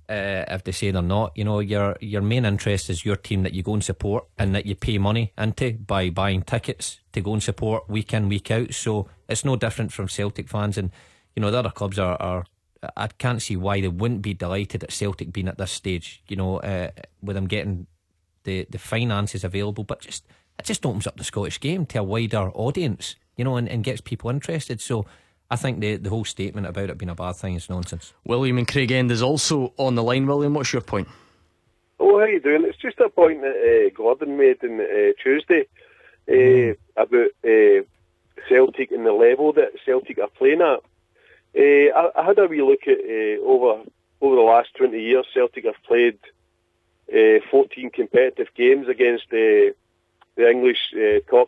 say they're not. You know, your main interest is your team that you go and support, and that you pay money into by buying tickets to go and support week in, week out. So it's no different from Celtic fans. And you know, the other clubs are I can't see why they wouldn't be delighted at Celtic being at this stage, you know, with them getting the finances available. But it just opens up the Scottish game to a wider audience, you know, and gets people interested. So I think the whole statement about it being a bad thing is nonsense. William in Craigend is also on the line. William, what's your point? Oh, how you doing? It's just a point that Gordon made on Tuesday about Celtic and the level that Celtic are playing at. I had a wee look at over the last 20 years. Celtic have played 14 competitive games against the English top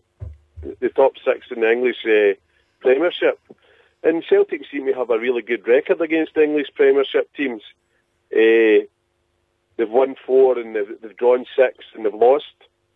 6 in the English Premiership, and Celtic seem to have a really good record against English Premiership teams. They've won 4 and they've drawn 6 and they've lost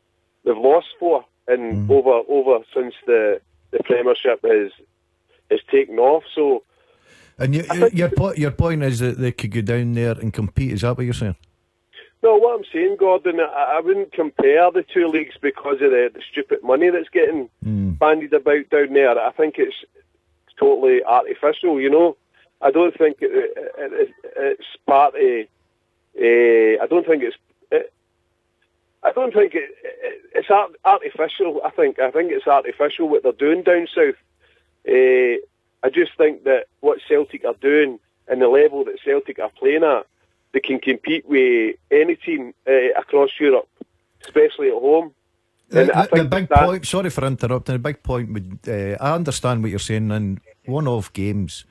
4 and over since the Premiership has taken off. So. And your point is that they could go down there and compete. Is that what you're saying? No, what I'm saying, Gordon, I wouldn't compare the two leagues because of the stupid money that's getting bandied about down there. I think it's totally artificial, you know. I don't think it's part of. I don't think it's artificial. I think it's artificial what they're doing down south. I just think that what Celtic are doing and the level that Celtic are playing at, they can compete with any team across Europe, especially at home. The big point, sorry for interrupting, the big point would, I understand what you're saying, in one-off games,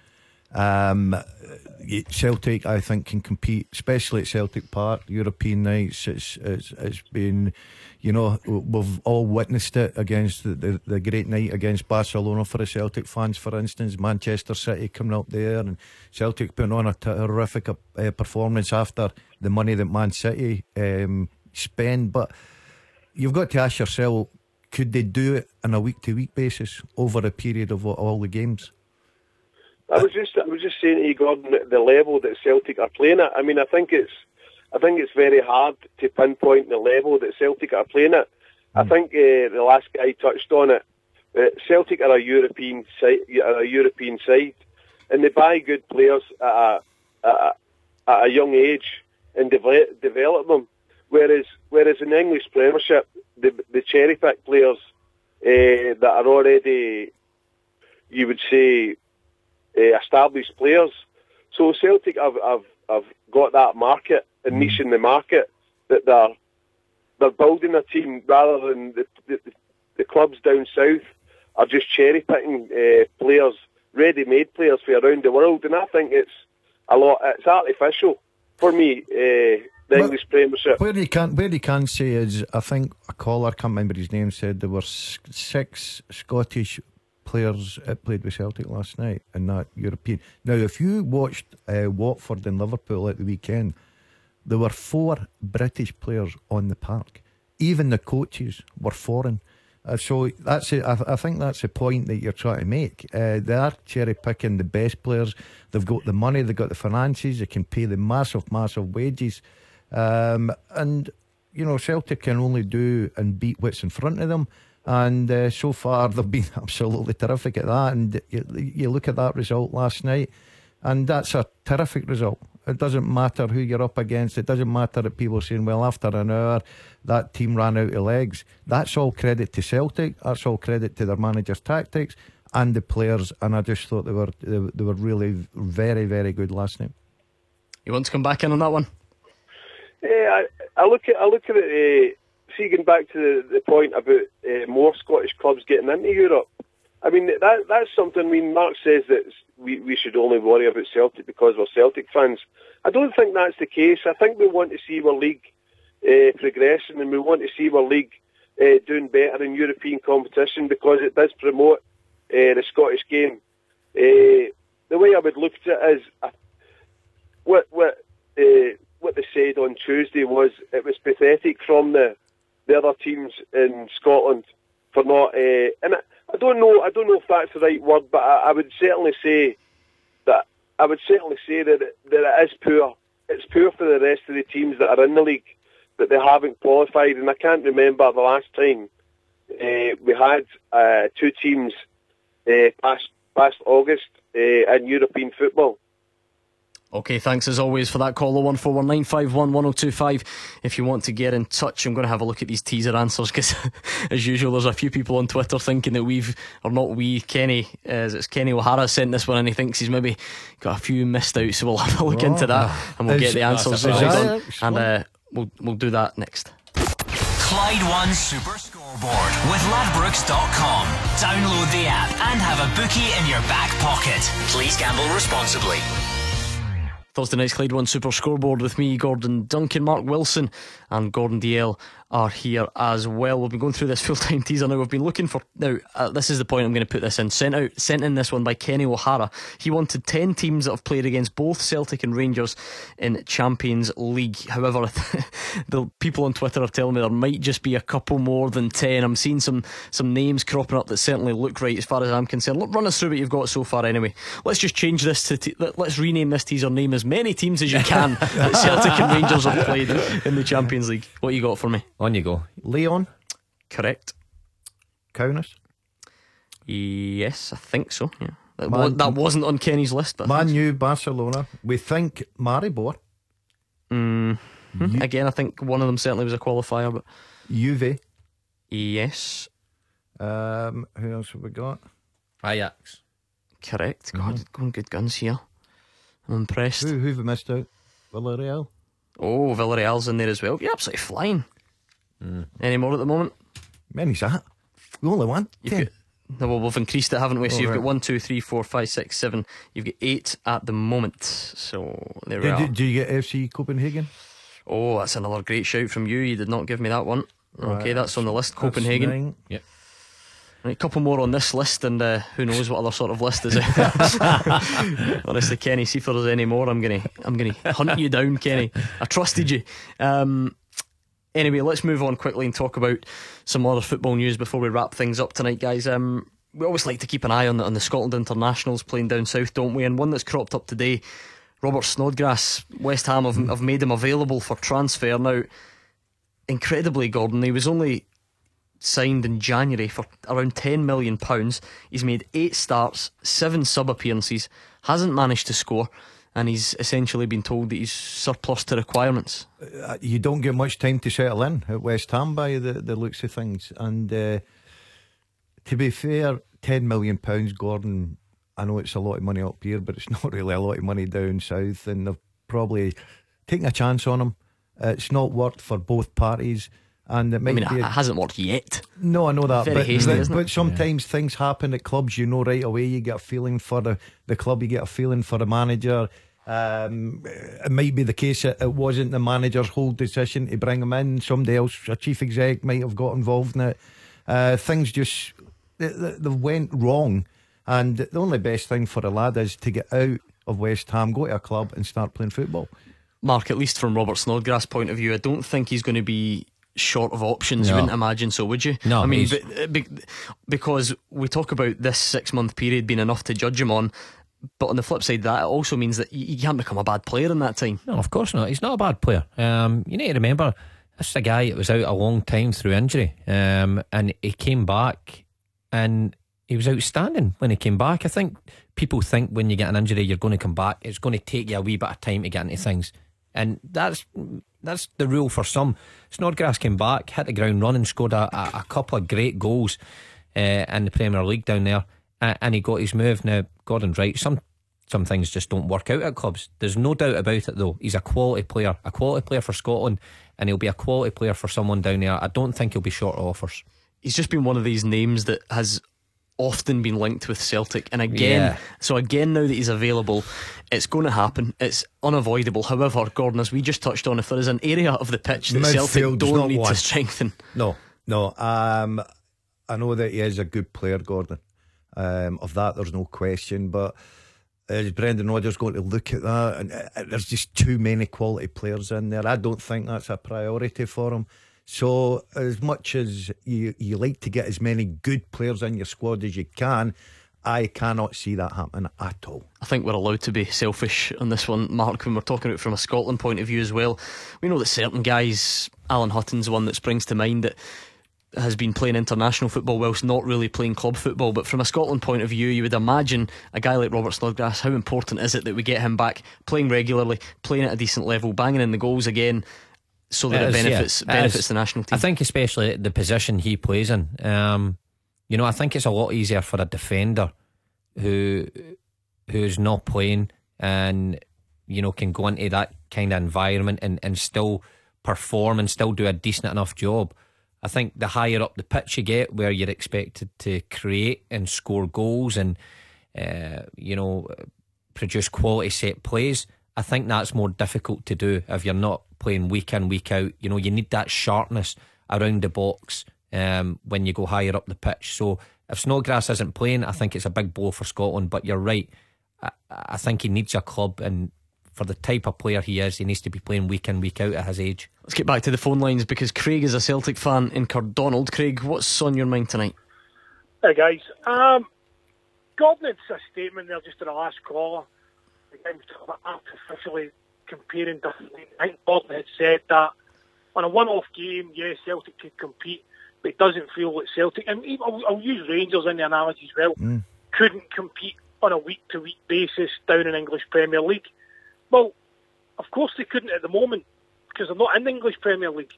Celtic, I think, can compete, especially at Celtic Park, European nights. It's been, you know, we've all witnessed it against the great night against Barcelona for the Celtic fans, for instance. Manchester City coming up there, and Celtic putting on a terrific performance after the money that Man City spend. But you've got to ask yourself, could they do it on a week-to-week basis over a period of all the games? I was just saying to you, Gordon, the level that Celtic are playing at. I mean, I think it's very hard to pinpoint the level that Celtic are playing at. I think the last guy touched on it. Celtic are a European side, and they buy good players at a young age and develop them. Whereas in the English Premiership, the cherry pick players that are already, you would say, established players. So Celtic have got that market, a niche in the market, that they're building a team rather than the clubs down south are just cherry picking players, ready-made players for around the world. And I think it's artificial for me. The English Premiership. Where you can say is, I think a caller, I can't remember his name, said there were 6 Scottish players played with Celtic last night in that European. Now, if you watched Watford and Liverpool at the weekend, there were 4 British players on the park. Even the coaches were foreign. So that's it. I think that's the point that you're trying to make. They are cherry picking the best players. They've got the money, they've got the finances, they can pay the massive wages. And you know, Celtic can only do and beat what's in front of them. And so far they've been absolutely terrific at that. And you look at that result last night, and that's a terrific result. It doesn't matter who you're up against. It doesn't matter that people are saying, well, after an hour that team ran out of legs. That's all credit to Celtic. That's all credit to their manager's tactics and the players. And I just thought they were really very, very good last night. You want to come back in on that one? Yeah, I look at it. See, going back to the point about more Scottish clubs getting into Europe. I mean, that's something. I mean, Mark says that we should only worry about Celtic because we're Celtic fans. I don't think that's the case. I think we want to see our league progressing, and we want to see our league doing better in European competition because it does promote the Scottish game. The way I would look at it is what they said on Tuesday was it was pathetic from the other teams in Scotland for not. And I don't know if that's the right word, but I would certainly say that it is poor. It's poor for the rest of the teams that are in the league that they haven't qualified. And I can't remember the last time we had 2 teams past August in European football. Okay, thanks as always for that call. 01419511025 if you want to get in touch. I'm going to have a look at these teaser answers because as usual there's a few people on Twitter thinking that Kenny it's Kenny O'Hara sent this one and he thinks he's maybe got a few missed out, so we'll have a look into that and we'll get the answers and we'll do that next. Clyde One Super Scoreboard with Ladbrokes.com. Download the app and have a bookie in your back pocket. Please gamble responsibly. Thursday night's Clyde One Super Scoreboard with me, Gordon Duncan, Mark Wilson and Gordon DL are here as well. We've been going through this full-time teaser now. We've been looking for, now this is the point I'm going to put this in, sent in this one by Kenny O'Hara. He wanted 10 teams that have played against both Celtic and Rangers in Champions League. However, the people on Twitter are telling me there might just be a couple more than 10. I'm seeing some names cropping up that certainly look right as far as I'm concerned. Look, run us through what you've got so far anyway. Let's just change this to let's rename this teaser name as many teams as you can that Celtic and Rangers have played in the Champions League. What you got for me? On you go. Leon. Correct. Kaunas. Yes, I think so. Yeah, that wasn't on Kenny's list. Man U, Barcelona. We think Maribor. Again, I think one of them certainly was a qualifier, but Juve. Yes. Who else have we got? Ajax. Correct. God, going good guns here. I'm impressed. Who've we missed out? Villarreal. Oh, Villarreal's in there as well. You're absolutely flying. Any more at the moment? Many's that? We only want 10. Well, we've increased it, haven't we? So you've right. got 1, 2, 3, 4, 5, 6, 7. You've got 8 at the moment. So there we are. Do you get FC Copenhagen? Oh, that's another great shout from you. You did not give me that one. Right, okay, that's on the list. Copenhagen. 9. Yep. Right, a couple more on this list, and who knows what other sort of list is it? Honestly, Kenny, see if there's any more. I'm gonna hunt you down, Kenny. I trusted you. Anyway, let's move on quickly and talk about some other football news before we wrap things up tonight, guys. We always like to keep an eye on the Scotland internationals playing down south, don't we? And one that's cropped up today, Robert Snodgrass. West Ham have made him available for transfer now. Incredibly, Gordon, he was only signed in January for around £10 million. He's made 8 starts, 7 sub appearances, hasn't managed to score, and he's essentially been told that he's surplus to requirements. You don't get much time to settle in at West Ham by the looks of things. And to be fair, £10 million, Gordon, I know it's a lot of money up here, but it's not really a lot of money down south, and they've probably taken a chance on him. It's not worked for both parties. And it might it hasn't worked yet. No, I know that. Very hasty, isn't it? But sometimes things happen at clubs, you know, right away. You get a feeling for the club, you get a feeling for the manager. It might be the case that it wasn't the manager's whole decision to bring him in. Somebody else, a chief exec, might have got involved in it. Things just they went wrong. And the only best thing for the lad is to get out of West Ham, go to a club and start playing football. Mark, at least from Robert Snodgrass' point of view, I don't think he's going to be short of options. No. You wouldn't imagine so, would you? No, I mean, because we talk about this 6-month period being enough to judge him on, but on the flip side, that also means that you can't become a bad player in that time. No, of course not. He's not a bad player. You need to remember, this is a guy that was out a long time through injury, and he came back and he was outstanding when he came back. I think people think when you get an injury you're going to come back, it's going to take you a wee bit of time to get into things, and that's the rule for some. Snodgrass came back, hit the ground running, scored a couple of great goals in the Premier League down there, and he got his move. Now Gordon's right, some things just don't work out at clubs. There's no doubt about it though. He's a quality player for Scotland, and he'll be a quality player for someone down there. I don't think he'll be short of offers. He's just been one of these names that has often been linked with Celtic, and again now that he's available, it's going to happen. It's unavoidable. However, Gordon, as we just touched on, if there is an area of the pitch that Celtic don't need to strengthen, no. I know that he is a good player, Gordon. Of that there's no question, but is Brendan Rodgers going to look at that? And there's just too many quality players in there. I don't think that's a priority for him. So as much as you like to get as many good players in your squad as you can, I cannot see that happening at all. I think we're allowed to be selfish on this one, Mark, when we're talking about it from a Scotland point of view as well. We know that certain guys, Alan Hutton's one that springs to mind, that has been playing international football whilst not really playing club football. But from a Scotland point of view, you would imagine a guy like Robert Snodgrass, how important is it that we get him back playing regularly, playing at a decent level, banging in the goals again, so that it benefits the national team. I think especially the position he plays in, I think it's a lot easier for a defender who's not playing and can go into that kind of environment and still perform and still do a decent enough job. I think the higher up the pitch you get, where you're expected to create and score goals and produce quality set plays, I think that's more difficult to do if you're not playing week in, week out. You need that sharpness around the box when you go higher up the pitch. So if Snodgrass isn't playing, I think it's a big blow for Scotland. But you're right, I think he needs a club, and for the type of player he is, he needs to be playing week in, week out at his age. Let's get back to the phone lines, because Craig is a Celtic fan in Cardonald. Craig, what's on your mind tonight? Hey guys, Gordon had a statement there just in the last caller. The guy was talking about artificially comparing differently. I think Gordon had said that on a one-off game, yes, Celtic could compete, but it doesn't feel like Celtic, and I'll use Rangers in the analogy as well, couldn't compete on a week-to-week basis down in English Premier League. Well, of course they couldn't at the moment, because they're not in the English Premier League.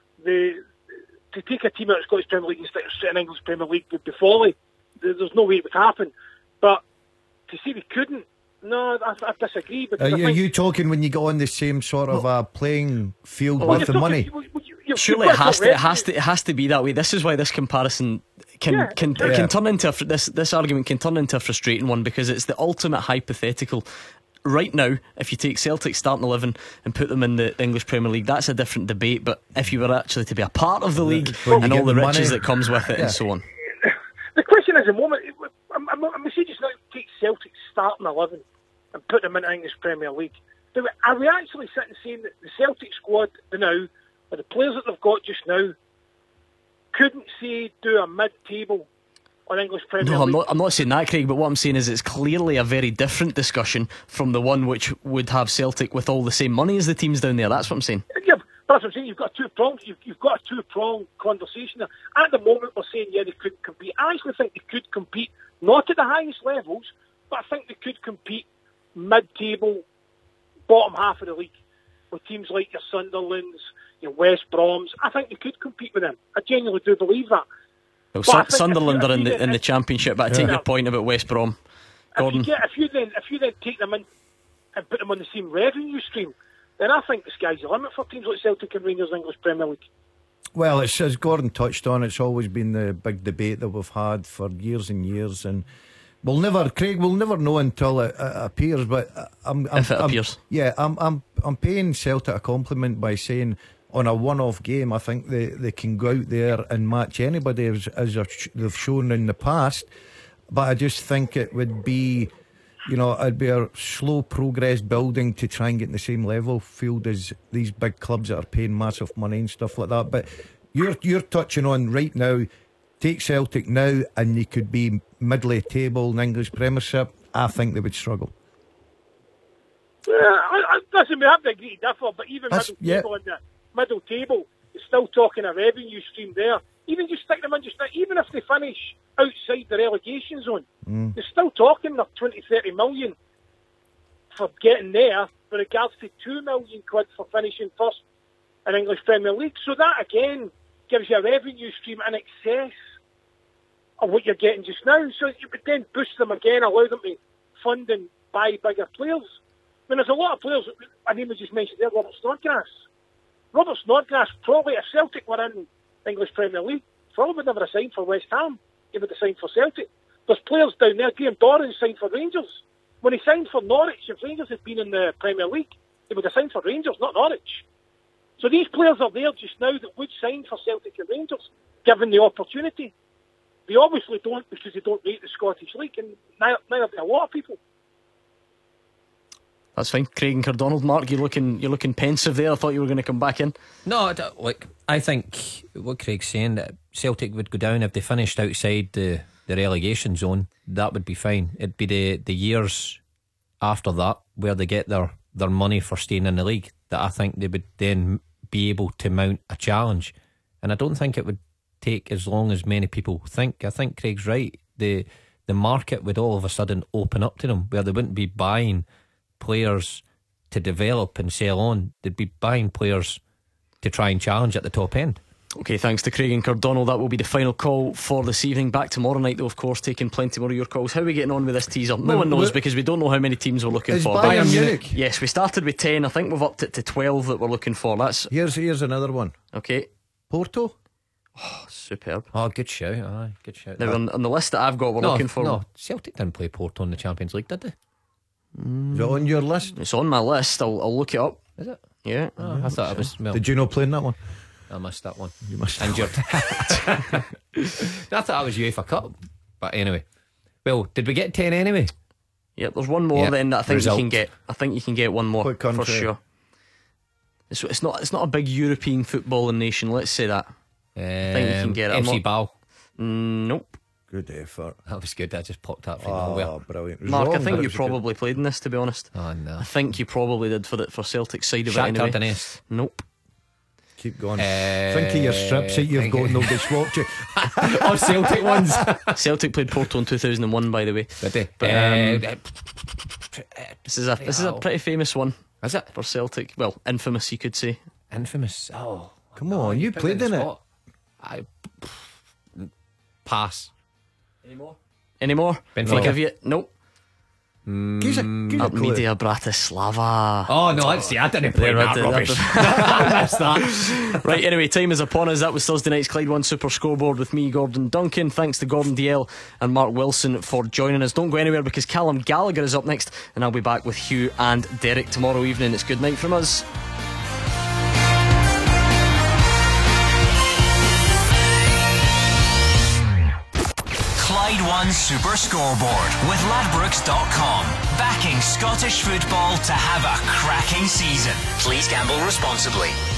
To take a team out of Scottish Premier League instead of sitting in English Premier League would be folly. There's no way it would happen. But to say they couldn't, no, I disagree. Are you talking when you go on the same sort of playing field with the money? Surely it has to be that way. This is why this comparison can turn into this argument can turn into a frustrating one, because it's the ultimate hypothetical. Right now, if you take Celtic starting 11 and put them in the English Premier League, that's a different debate. But if you were actually to be a part of the league and all the riches that comes with it and so on, the question is, at the moment, I'm saying just now, take Celtic starting 11 and put them in the English Premier League. Are we actually sitting saying that the Celtic squad now, or the players that they've got just now, couldn't say do a mid-table on English Premier League? I'm not saying that, Craig, but what I'm saying is it's clearly a very different discussion from the one which would have Celtic with all the same money as the teams down there. That's what I'm saying. Yeah, that's what I'm saying. You've got you've got a two-pronged conversation there. At the moment, we're saying, yeah, they couldn't compete. I actually think they could compete, not at the highest levels, but I think they could compete mid-table, bottom half of the league, with teams like your Sunderlands, your West Broms. I think they could compete with them. I genuinely do believe that. Well, Sunderland are in the Championship, but I take your point about West Brom, Gordon. If you then take them in and put them on the same revenue stream, then I think the sky's the limit for teams like Celtic and Rangers in English Premier League. Well, it's, as Gordon touched on, it's always been the big debate that we've had for years and years, and we'll never know until it appears. But if it appears, I'm paying Celtic a compliment by saying, on a one-off game, I think they can go out there and match anybody as they've shown in the past. But I just think it would be, it'd be a slow progress building to try and get in the same level field as these big clubs that are paying massive money and stuff like that. But you're touching on right now, take Celtic now and you could be middle table in English Premiership. I think they would struggle. Listen, we have to agree to differ, but even table in the middle table, you're still talking a revenue stream there. Even just stick them in just now, even if they finish outside the relegation zone, they're still talking of 20-30 million for getting there, with regards to 2 million quid for finishing first in English Premier League. So that again gives you a revenue stream in excess of what you're getting just now. So you would then boost them again, allow them to fund and buy bigger players. I mean, there's a lot of players. A name we just mentioned there, Robert Snodgrass. Robert Snodgrass, probably if Celtic were in English Premier League, probably would never have signed for West Ham. He would have signed for Celtic. There's players down there. Graham Dorrans signed for Rangers. When he signed for Norwich, if Rangers had been in the Premier League, he would have signed for Rangers, not Norwich. So these players are there just now that would sign for Celtic and Rangers, given the opportunity. They obviously don't, because they don't rate the Scottish League, and neither do a lot of people. That's fine. Craig and Cardonald. Mark, you're looking pensive there. I thought you were going to come back in. No, look, I think what Craig's saying, that Celtic would go down if they finished outside the relegation zone. That would be fine. It'd be the years after that where they get their money for staying in the league that I think they would then be able to mount a challenge. And I don't think it would take as long as many people think. I think Craig's right. The market would all of a sudden open up to them, where they wouldn't be buying players to develop and sell on. They'd be buying players to try and challenge at the top end. Okay, thanks to Craig and Cardonald. That will be the final call for this evening. Back tomorrow night though, of course, taking plenty more of your calls. How are we getting on with this teaser? No one knows, because we don't know how many teams we're looking for. Bayern Munich. Yes, we started with 10. I think we've upped it to 12 that we're looking for. Here's another one. Okay. Porto. Oh, superb. Oh, good shout. Aye, good shout. Now on the list that I've got, we're looking for. No, Celtic didn't play Porto in the Champions League, did they? Is it on your list? It's on my list. I'll look it up. Is it? Yeah. I thought it was. Did you not play in that one? I missed that one. You missed injured. I thought that was UEFA Cup, but anyway. Well, did we get 10 anyway? Yeah, there's one more then that I think Result. you can get. I think you can get one more What country? for sure. It's not a big European footballing nation. Let's say that. I think you can get it. FC Ball. Nope. Good effort. That was good. I just popped up from Oh, nowhere. brilliant. It was Mark, wrong, I think but you it was probably played in this, to be honest. Oh no. I think you probably did for Celtic's side of Shakhtar it anyway. Donetsk. Nope. Keep going. Think of your strips that you've got. Nobody's watched you. Or Celtic ones. Celtic played Porto in 2001, by the way. Did they? But, this is a pretty famous one. Is it? For Celtic? Well, infamous, you could say. Infamous. Oh, come on, you played in it. I pass. Any more? Benfica. I'll give you. Nope. Give us a clue. Armedia Bratislava. Oh no, I didn't play There, that I rubbish. did. That's that. Right, anyway, time is upon us. That was Thursday night's Clyde One Super Scoreboard with me, Gordon Duncan. Thanks to Gordon DL and Mark Wilson for joining us. Don't go anywhere because Callum Gallagher is up next, and I'll be back with Hugh and Derek tomorrow evening. It's good night from us. Clyde One Super Scoreboard with Ladbrokes.com. Backing Scottish football to have a cracking season. Please gamble responsibly.